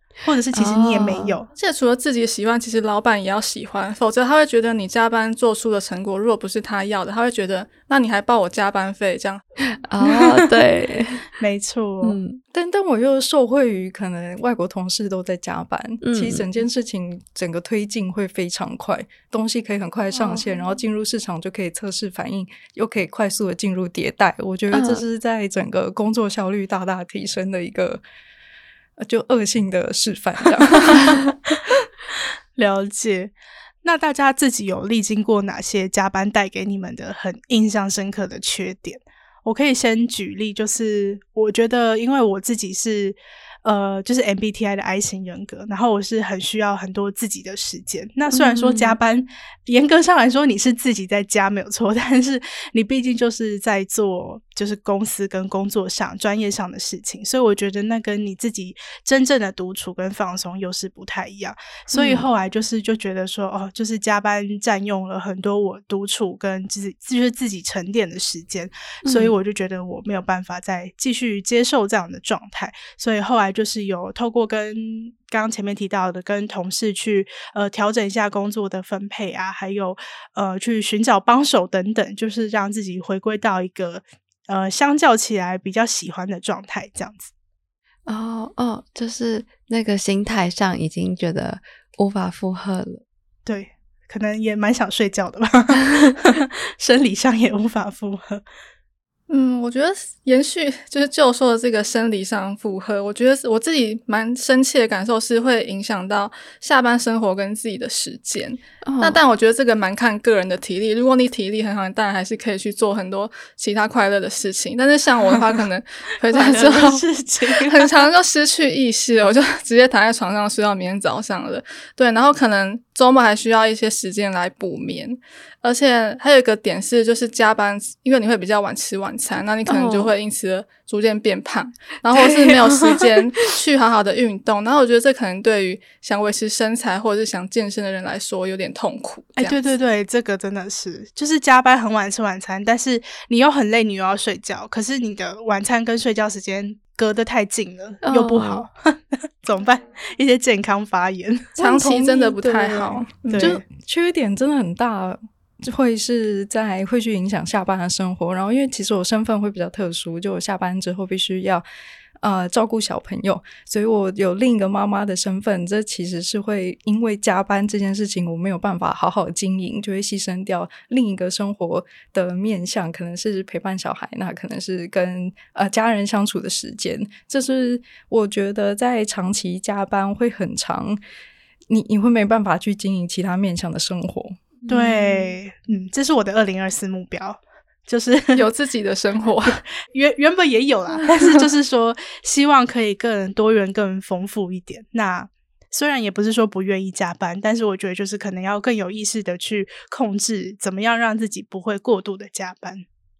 [SPEAKER 3] 或者是其实你也没有。
[SPEAKER 1] 而且除了自己喜欢，其实老板也要喜欢，否则他会觉得你加班做出的成果如果不是他要的，他会觉得那你还报我加班费这样。
[SPEAKER 2] 对，
[SPEAKER 3] 没错。
[SPEAKER 4] 但我又受惠于可能外国同事都在加班，其实整件事情整个推进会非常快，东西可以很快上线，然后进入市场就可以测试反应，又可以快速的进入迭代。我觉得这是在整个工作效率大大提升的一个就恶性的示范这样。
[SPEAKER 3] 了解。那大家自己有历经过哪些加班带给你们的很印象深刻的缺点？我可以先举例，就是我觉得因为我自己是就是 MBTI 的 I 型人格，然后我是很需要很多自己的时间。那虽然说加班严格上来说你是自己在加没有错，但是你毕竟就是在做就是公司跟工作上专业上的事情，所以我觉得那跟你自己真正的独处跟放松又是不太一样。所以后来就觉得说就是加班占用了很多我独处跟就是自己沉淀的时间，所以我就觉得我没有办法再继续接受这样的状态。所以后来就是有透过跟刚刚前面提到的跟同事去调整一下工作的分配啊，还有去寻找帮手等等，就是让自己回归到一个相较起来比较喜欢的状态这样子。
[SPEAKER 2] 就是那个心态上已经觉得无法负荷了。
[SPEAKER 3] 对，可能也蛮想睡觉的吧。生理上也无法负荷。
[SPEAKER 1] 我觉得延续就是就说的这个生理上负荷，我觉得我自己蛮深切的感受是会影响到下班生活跟自己的时间。那但我觉得这个蛮看个人的体力，如果你体力很好，你当然还是可以去做很多其他快乐的事情。但是像我的话，可能回家之后很常就失去意识了，我就直接躺在床上睡到明天早上了。对，然后可能周末还需要一些时间来补眠。而且还有一个点是，就是加班，因为你会比较晚吃晚餐，那你可能就会因此逐渐变胖，然后或是没有时间去好好的运动。然后我觉得这可能对于想维持身材或者是想健身的人来说有点痛苦。
[SPEAKER 3] 对对对，这个真的是就是加班很晚吃晚餐，但是你又很累，你又要睡觉，可是你的晚餐跟睡觉时间隔得太近了，又不好。怎么办？一些健康发言，
[SPEAKER 1] 长期真的不太好。
[SPEAKER 4] 就缺点真的很大，会去影响下班的生活。然后因为其实我身份会比较特殊，就我下班之后必须要照顾小朋友，所以我有另一个妈妈的身份，这其实是会因为加班这件事情我没有办法好好经营，就会牺牲掉另一个生活的面向，可能是陪伴小孩，那可能是跟家人相处的时间。这是我觉得在长期加班会很长，你会没办法去经营其他面向的生活。
[SPEAKER 3] 对，这是我的2024目标，就是
[SPEAKER 1] 有自己的生活。
[SPEAKER 3] 原本也有啦，但是就是说希望可以更多元更丰富一点。那虽然也不是说不愿意加班，但是我觉得就是可能要更有意识的去控制怎么样让自己不会过度的加班。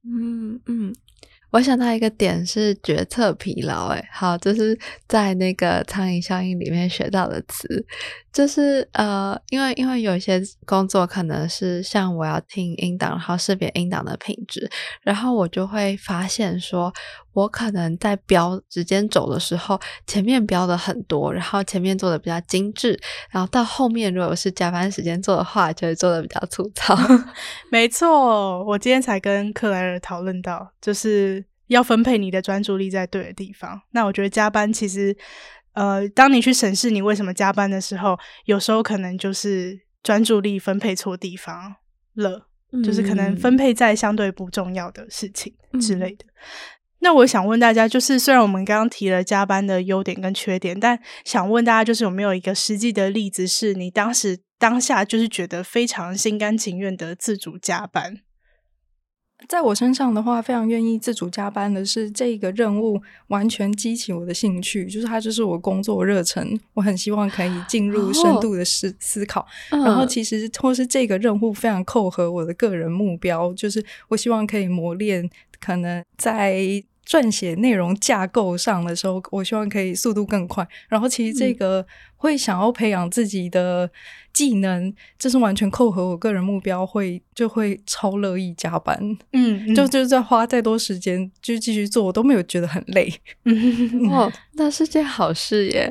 [SPEAKER 2] 我想到一个点是决策疲劳。好，这是在那个苍蝇效应里面学到的词，就是因为有一些工作可能是像我要听音档，然后识别音档的品质，然后我就会发现说我可能在标时间轴的时候前面标的很多，然后前面做的比较精致，然后到后面如果是加班时间做的话就会做的比较粗糙。
[SPEAKER 3] 没错，我今天才跟克莱尔讨论到，就是要分配你的专注力在对的地方。那我觉得加班其实当你去审视你为什么加班的时候，有时候可能就是专注力分配错地方了，就是可能分配在相对不重要的事情之类的。那我想问大家，就是虽然我们刚刚提了加班的优点跟缺点，但想问大家就是有没有一个实际的例子是你当下就是觉得非常心甘情愿的自主加班？
[SPEAKER 4] 在我身上的话，非常愿意自主加班的是这个任务完全激起我的兴趣，就是它就是我工作热忱，我很希望可以进入深度的思考。然后其实或是这个任务非常扣合我的个人目标，就是我希望可以磨练可能在撰写内容架构上的时候，我希望可以速度更快。然后其实这个会想要培养自己的技能，这是完全扣合我个人目标，就会超乐意加班。就再花再多时间就继续做，我都没有觉得很累。
[SPEAKER 2] 那是件好事耶。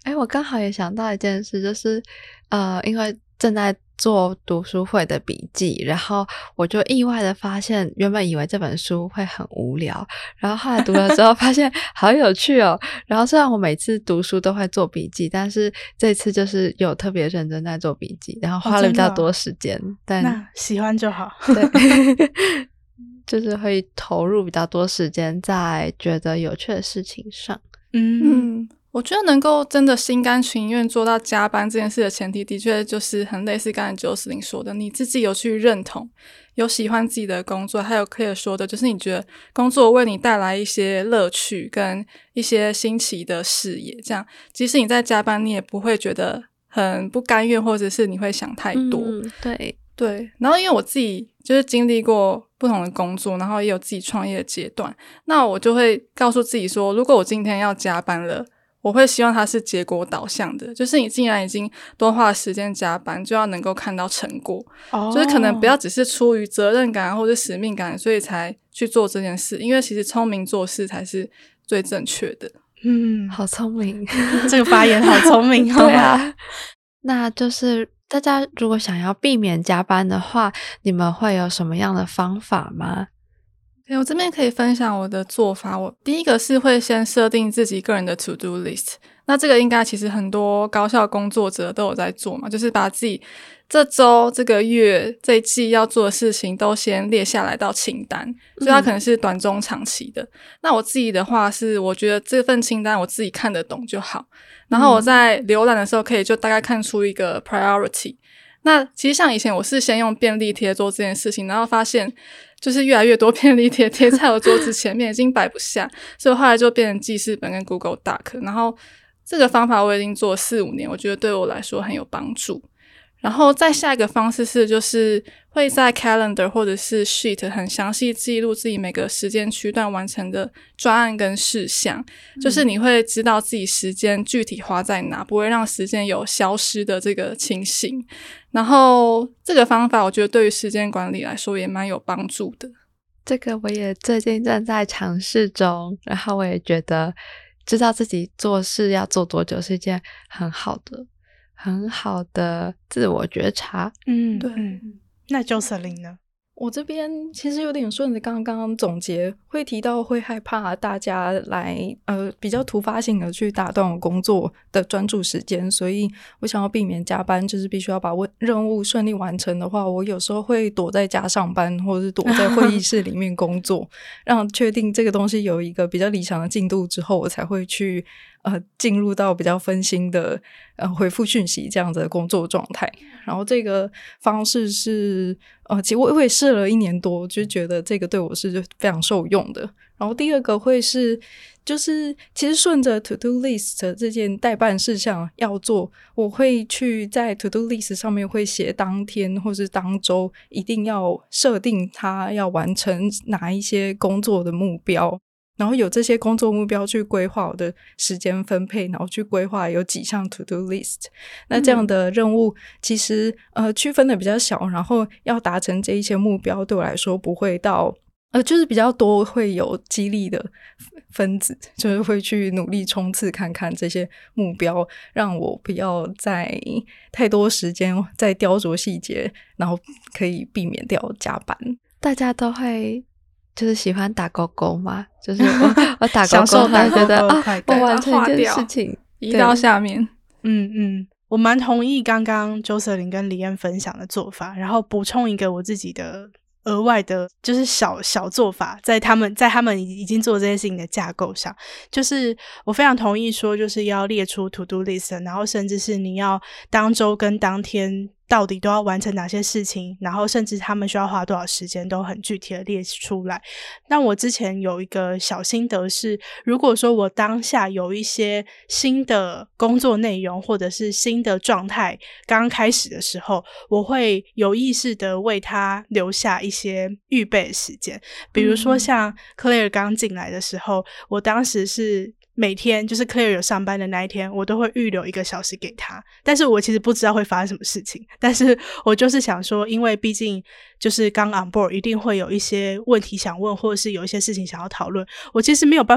[SPEAKER 2] 我刚好也想到一件事，就是因为正在做读书会的笔记，然后我就意外的发现，原本以为这本书会很无聊，然后后来读了之后发现好有趣哦。然后虽然我每次读书都会做笔记，但是这次就是有特别认真在做笔记，然后花了比较多时间。但
[SPEAKER 3] 那喜欢就好。
[SPEAKER 2] 对就是会投入比较多时间在觉得有趣的事情上。
[SPEAKER 1] 我觉得能够真的心甘情愿做到加班这件事的前提，的确就是很类似刚才Jocelyn说的，你自己有去认同，有喜欢自己的工作，还有Claire说的，就是你觉得工作为你带来一些乐趣跟一些新奇的视野，这样即使你在加班，你也不会觉得很不甘愿，或者是你会想太多。对，然后因为我自己就是经历过不同的工作，然后也有自己创业的阶段，那我就会告诉自己说，如果我今天要加班了，我会希望它是结果导向的，就是你既然已经多花时间加班，就要能够看到成果，就是可能不要只是出于责任感或者使命感，所以才去做这件事，因为其实聪明做事才是最正确的。
[SPEAKER 2] 好聪明，
[SPEAKER 3] 这个发言好聪明哦。
[SPEAKER 2] 对啊，那就是大家如果想要避免加班的话，你们会有什么样的方法吗？
[SPEAKER 1] 我这边可以分享我的做法。我第一个是会先设定自己个人的 to do list， 那这个应该其实很多高效工作者都有在做嘛，就是把自己这周这个月这一季要做的事情都先列下来到清单，所以它可能是短中长期的。那我自己的话是我觉得这份清单我自己看得懂就好，然后我在浏览的时候可以就大概看出一个 priority。那其实像以前我是先用便利贴做这件事情，然后发现就是越来越多便利贴贴在我桌子前面已经摆不下，所以后来就变成记事本跟 Google Doc， 然后这个方法我已经做了4-5年，我觉得对我来说很有帮助。然后再下一个方式是就是会在 Calendar 或者是 Sheet 很详细记录自己每个时间区段完成的专案跟事项，就是你会知道自己时间具体花在哪，不会让时间有消失的这个情形。然后这个方法我觉得对于时间管理来说也蛮有帮助的。
[SPEAKER 2] 这个我也最近正在尝试中，然后我也觉得知道自己做事要做多久是一件很好的自我觉察。
[SPEAKER 1] 对。
[SPEAKER 3] 那 Jocelyn 呢？
[SPEAKER 4] 我这边其实有点顺着刚刚总结，会提到会害怕大家来比较突发性的去打断我工作的专注时间，所以我想要避免加班，就是必须要把任务顺利完成的话，我有时候会躲在家上班，或者是躲在会议室里面工作让确定这个东西有一个比较理想的进度之后，我才会去进入到比较分心的回复讯息这样子的工作状态。然后这个方式是其实我也试了1年多，就觉得这个对我是非常受用的。然后第二个会是就是其实顺着 to do list 这件待办事项要做，我会去在 to do list 上面会写当天或是当周一定要设定它要完成哪一些工作的目标，然后有这些工作目标去规划我的时间分配，然后去规划有几项 to do list。 那这样的任务其实区分的比较小，然后要达成这一些目标对我来说不会到就是比较多会有激励的分子，就是会去努力冲刺看看这些目标，让我不要再太多时间在雕琢细节，然后可以避免掉加班。
[SPEAKER 2] 大家都会就是喜欢打勾勾嘛，就是我打勾勾
[SPEAKER 3] 打
[SPEAKER 2] 觉得我完成一件
[SPEAKER 1] 掉
[SPEAKER 2] 事情
[SPEAKER 1] 移到下面。
[SPEAKER 3] 我蛮同意刚刚 Jocelyn 跟李燕分享的做法，然后补充一个我自己的额外的就是小做法，在他们已经做这件事情的架构上，就是我非常同意说就是要列出 to do list， 然后甚至是你要当周跟当天到底都要完成哪些事情，然后甚至他们需要花多少时间都很具体的列出来。那我之前有一个小心得是，如果说我当下有一些新的工作内容或者是新的状态刚开始的时候，我会有意识的为他留下一些预备的时间。比如说像 Claire 刚进来的时候，我当时是每天就是 Claire 有上班的那一天，我都会预留1个小时给他，但是我其实不知道会发生什么事情，但是我就是想说，因为毕竟就是刚 on board 一定会有一些问题想问，或者是有一些事情想要讨论，我其实没有办法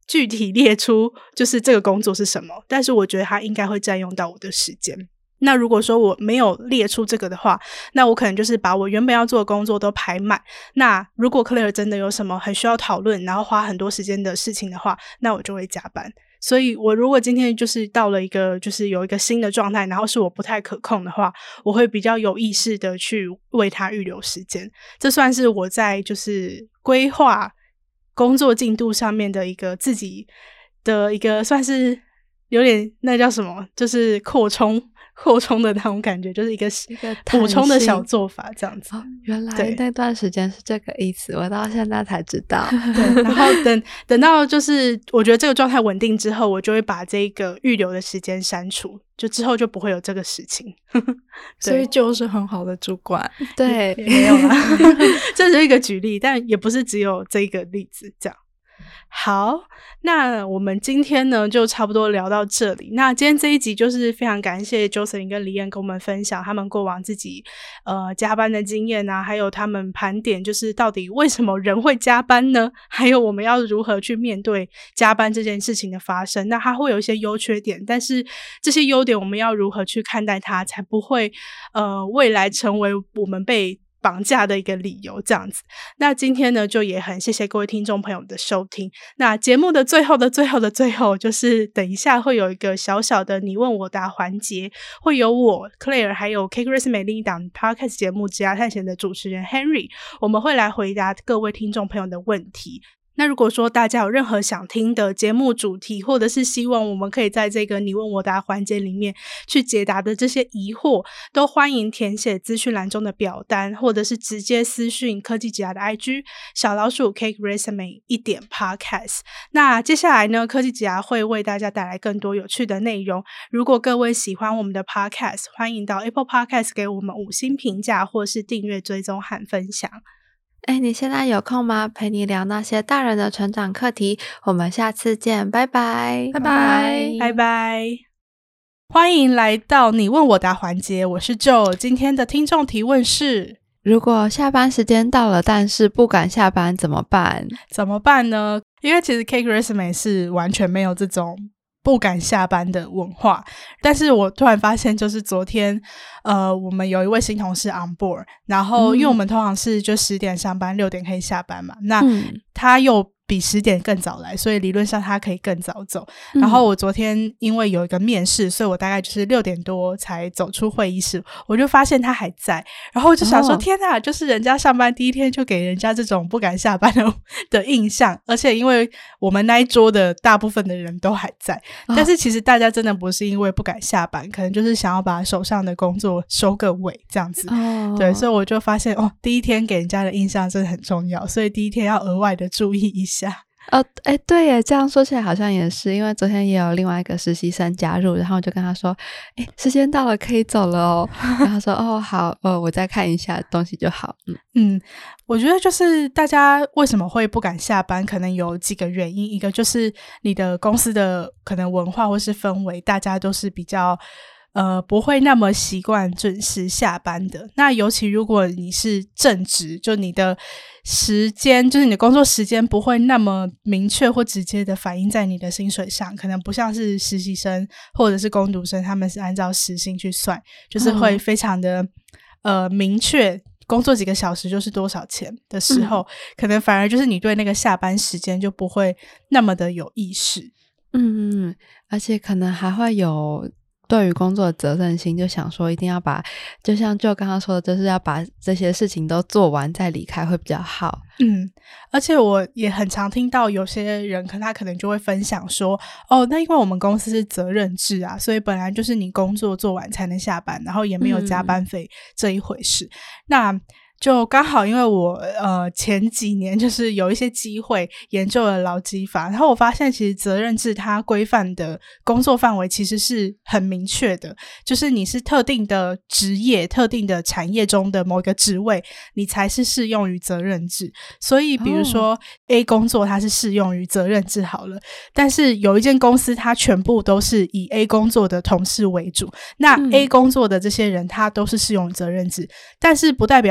[SPEAKER 3] 具体列出就是这个工作是什么，但是我觉得它应该会占用到我的时间。那如果说我没有列出这个的话，那我可能就是把我原本要做的工作都排满。那如果 Claire 真的有什么很需要讨论然后花很多时间的事情的话，那我就会加班。所以我如果今天就是到了一个就是有一个新的状态，然后是我不太可控的话，我会比较有意识的去为它预留时间。这算是我在就是规划工作进度上面的一个自己的一个算是有点那叫什么，就是扩充的那种感觉，就是一个补充的小做法这样子。
[SPEAKER 2] 原来那段时间是这个意思，我到现在才知道。
[SPEAKER 3] 对，然后等到就是我觉得这个状态稳定之后，我就会把这个预留的时间删除，就之后就不会有这个事情。
[SPEAKER 4] 所以就是很好的主管。
[SPEAKER 2] 对，
[SPEAKER 3] 也没有啦这是一个举例，但也不是只有这个例子这样。好，那我们今天呢就差不多聊到这里。那今天这一集就是非常感谢 Jocelyn 跟李燕跟我们分享他们过往自己加班的经验啊，还有他们盘点就是到底为什么人会加班呢，还有我们要如何去面对加班这件事情的发生。那它会有一些优缺点，但是这些优点我们要如何去看待它，才不会未来成为我们被绑架的一个理由这样子。那今天呢就也很谢谢各位听众朋友的收听。那节目的最后就是等一下会有一个小小的你问我答环节，会有我 Claire 还有 Cake Resume 另一档 Podcast 节目职涯探险的主持人 Henry， 我们会来回答各位听众朋友的问题。那如果说大家有任何想听的节目主题，或者是希望我们可以在这个你问我答环节里面去解答的这些疑惑，都欢迎填写资讯栏中的表单，或者是直接私讯科技职涯的 IG 小老鼠 Cake Resume 1.podcast。 那接下来呢，科技职涯会为大家带来更多有趣的内容。如果各位喜欢我们的 Podcast， 欢迎到 Apple Podcast 给我们5星评价，或是订阅追踪和分享。
[SPEAKER 2] 你现在有空吗？陪你聊那些大人的成长课题，我们下次见，拜拜，
[SPEAKER 1] 拜拜，
[SPEAKER 3] 拜拜。欢迎来到你问我答环节，我是 Joe。 今天的听众提问是：
[SPEAKER 2] 如果下班时间到了，但是不敢下班怎么办？
[SPEAKER 3] 怎么办呢？因为其实 Cake Resume 是完全没有这种不敢下班的文化，但是我突然发现就是昨天我们有一位新同事 on board， 然后因为我们通常是就10点上班6点可以下班嘛，那他又比10点更早来，所以理论上他可以更早走。然后我昨天因为有一个面试，所以我大概就是6点多才走出会议室，我就发现他还在，然后我就想说天哪，就是人家上班第一天就给人家这种不敢下班的印象。而且因为我们那一桌的大部分的人都还在，但是其实大家真的不是因为不敢下班，可能就是想要把手上的工作收个尾这样子。对，所以我就发现第一天给人家的印象真的很重要，所以第一天要额外的注意一下。
[SPEAKER 2] 对耶，这样说起来好像也是，因为昨天也有另外一个实习生加入，然后我就跟他说时间到了可以走了哦然后他说好我再看一下东西就好。
[SPEAKER 3] 我觉得就是大家为什么会不敢下班，可能有几个原因。一个就是你的公司的可能文化或是氛围，大家都是比较不会那么习惯准时下班的。那尤其如果你是正职，就你的时间，就是你的工作时间不会那么明确或直接的反映在你的薪水上，可能不像是实习生或者是工读生，他们是按照时薪去算，就是会非常的明确工作几个小时就是多少钱的时候，可能反而就是你对那个下班时间就不会那么的有意识。
[SPEAKER 2] 而且可能还会有对于工作的责任心，就想说一定要把，就像就刚刚说的，就是要把这些事情都做完再离开会比较好。
[SPEAKER 3] 而且我也很常听到有些人他可能就会分享说那因为我们公司是责任制啊，所以本来就是你工作做完才能下班，然后也没有加班费这一回事。那就刚好因为我前几年就是有一些机会研究了劳基法，然后我发现其实责任制它规范的工作范围其实是很明确的，就是你是特定的职业特定的产业中的某一个职位，你才是适用于责任制。所以比如说 A 工作它是适用于责任制好了，但是有一间公司它全部都是以 A 工作的同事为主，那 A 工作的这些人他都是适用于责任制，但是不代表说你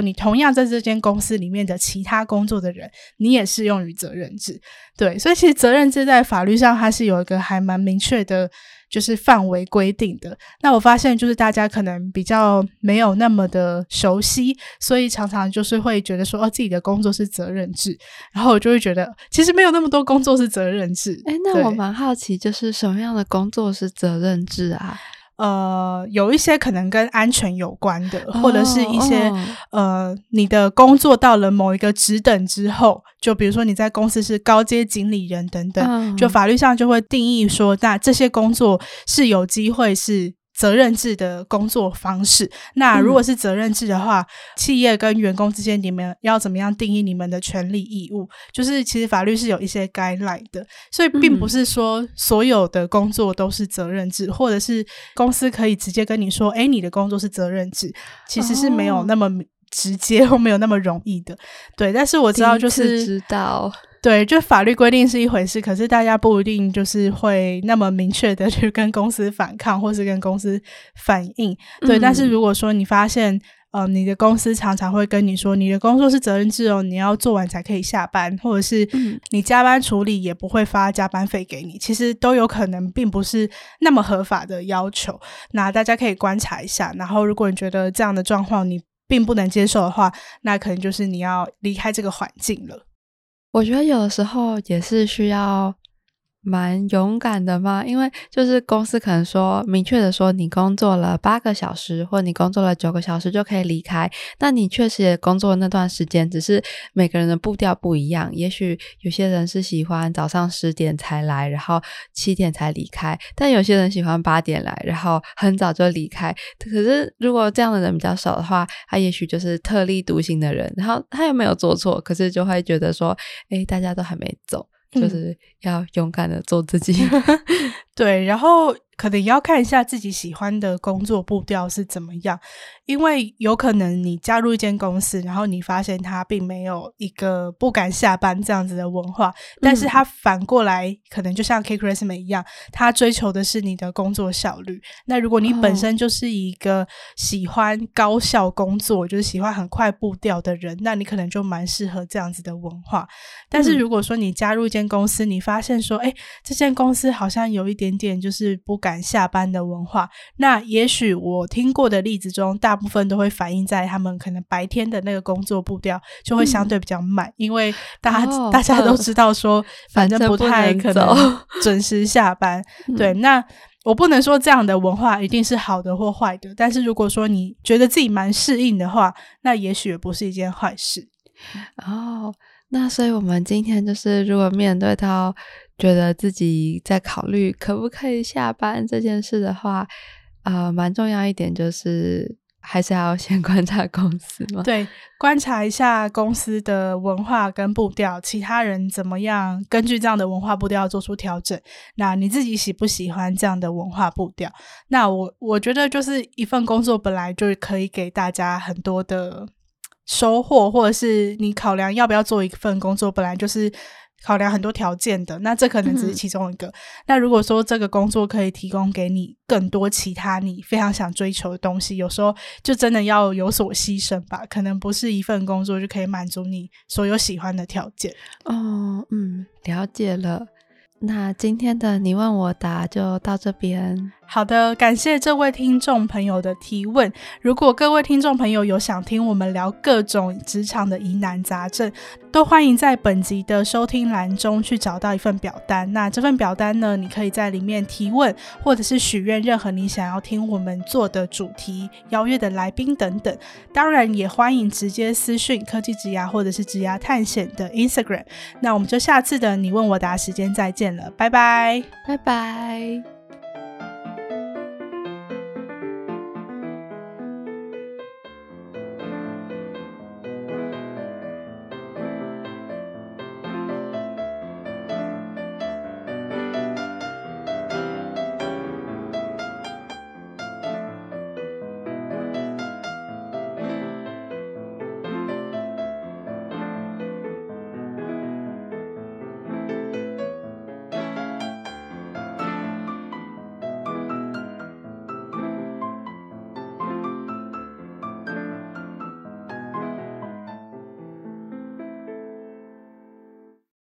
[SPEAKER 3] 你同样在这间公司里面的其他工作的人，你也适用于责任制。对，所以其实责任制在法律上它是有一个还蛮明确的就是范围规定的。那我发现就是大家可能比较没有那么的熟悉，所以常常就是会觉得说自己的工作是责任制，然后我就会觉得其实没有那么多工作是责任制。
[SPEAKER 2] 那我蛮好奇就是什么样的工作是责任制啊？
[SPEAKER 3] 有一些可能跟安全有关的，或者是一些你的工作到了某一个职等之后，就比如说你在公司是高阶经理人等等，就法律上就会定义说那这些工作是有机会是责任制的工作方式。那如果是责任制的话，企业跟员工之间你们要怎么样定义你们的权利义务，就是其实法律是有一些 guideline 的，所以并不是说所有的工作都是责任制，或者是公司可以直接跟你说你的工作是责任制，其实是没有那么直接或没有那么容易的。对，但是我知道就是
[SPEAKER 2] 第一次知道，
[SPEAKER 3] 对，就法律规定是一回事，可是大家不一定就是会那么明确的去跟公司反抗或是跟公司反映。对，但是如果说你发现你的公司常常会跟你说你的工作是责任制你要做完才可以下班，或者是你加班处理也不会发加班费给你，其实都有可能并不是那么合法的要求。那大家可以观察一下，然后如果你觉得这样的状况你并不能接受的话，那可能就是你要离开这个环境了。
[SPEAKER 2] 我觉得有的时候也是需要蛮勇敢的嘛，因为就是公司可能说明确的说你工作了8个小时或你工作了9个小时就可以离开，那你确实也工作那段时间，只是每个人的步调不一样，也许有些人是喜欢早上10点才来然后7点才离开，但有些人喜欢8点来然后很早就离开。可是如果这样的人比较少的话，他也许就是特立独行的人，然后他又没有做错，可是就会觉得说大家都还没走，就是要勇敢的做自己。
[SPEAKER 3] 对，然后可能要看一下自己喜欢的工作步调是怎么样，因为有可能你加入一间公司，然后你发现它并没有一个不敢下班这样子的文化，但是它反过来可能就像 Cake Resume 一样，它追求的是你的工作效率。那如果你本身就是一个喜欢高效工作，就是喜欢很快步调的人，那你可能就蛮适合这样子的文化。但是如果说你加入一间公司，你发现说这间公司好像有一点点就是不敢下班的文化，那也许我听过的例子中大部分都会反映在他们可能白天的那个工作步调就会相对比较慢，因为大家都知道说反正不太可能准时下班。对，那我不能说这样的文化一定是好的或坏的，但是如果说你觉得自己蛮适应的话，那也许也不是一件坏事。
[SPEAKER 2] 那所以我们今天就是如果面对到觉得自己在考虑可不可以下班这件事的话，蛮重要一点就是还是要先观察公司嘛。
[SPEAKER 3] 对，观察一下公司的文化跟步调，其他人怎么样根据这样的文化步调做出调整，那你自己喜不喜欢这样的文化步调。那我觉得就是一份工作本来就可以给大家很多的收获，或者是你考量要不要做一份工作本来就是考量很多条件的，那这可能只是其中一个。那如果说这个工作可以提供给你更多其他你非常想追求的东西，有时候就真的要有所牺牲吧，可能不是一份工作就可以满足你所有喜欢的条件。
[SPEAKER 2] 了解了。那今天的你问我答就到这边。
[SPEAKER 3] 好的，感谢这位听众朋友的提问。如果各位听众朋友有想听我们聊各种职场的疑难杂症，都欢迎在本集的收听栏中去找到一份表单。那这份表单呢，你可以在里面提问，或者是许愿任何你想要听我们做的主题、邀约的来宾等等。当然也欢迎直接私讯科技职涯或者是职涯探险的 Instagram。那我们就下次的你问我答时间再见了，拜拜。
[SPEAKER 2] 拜拜。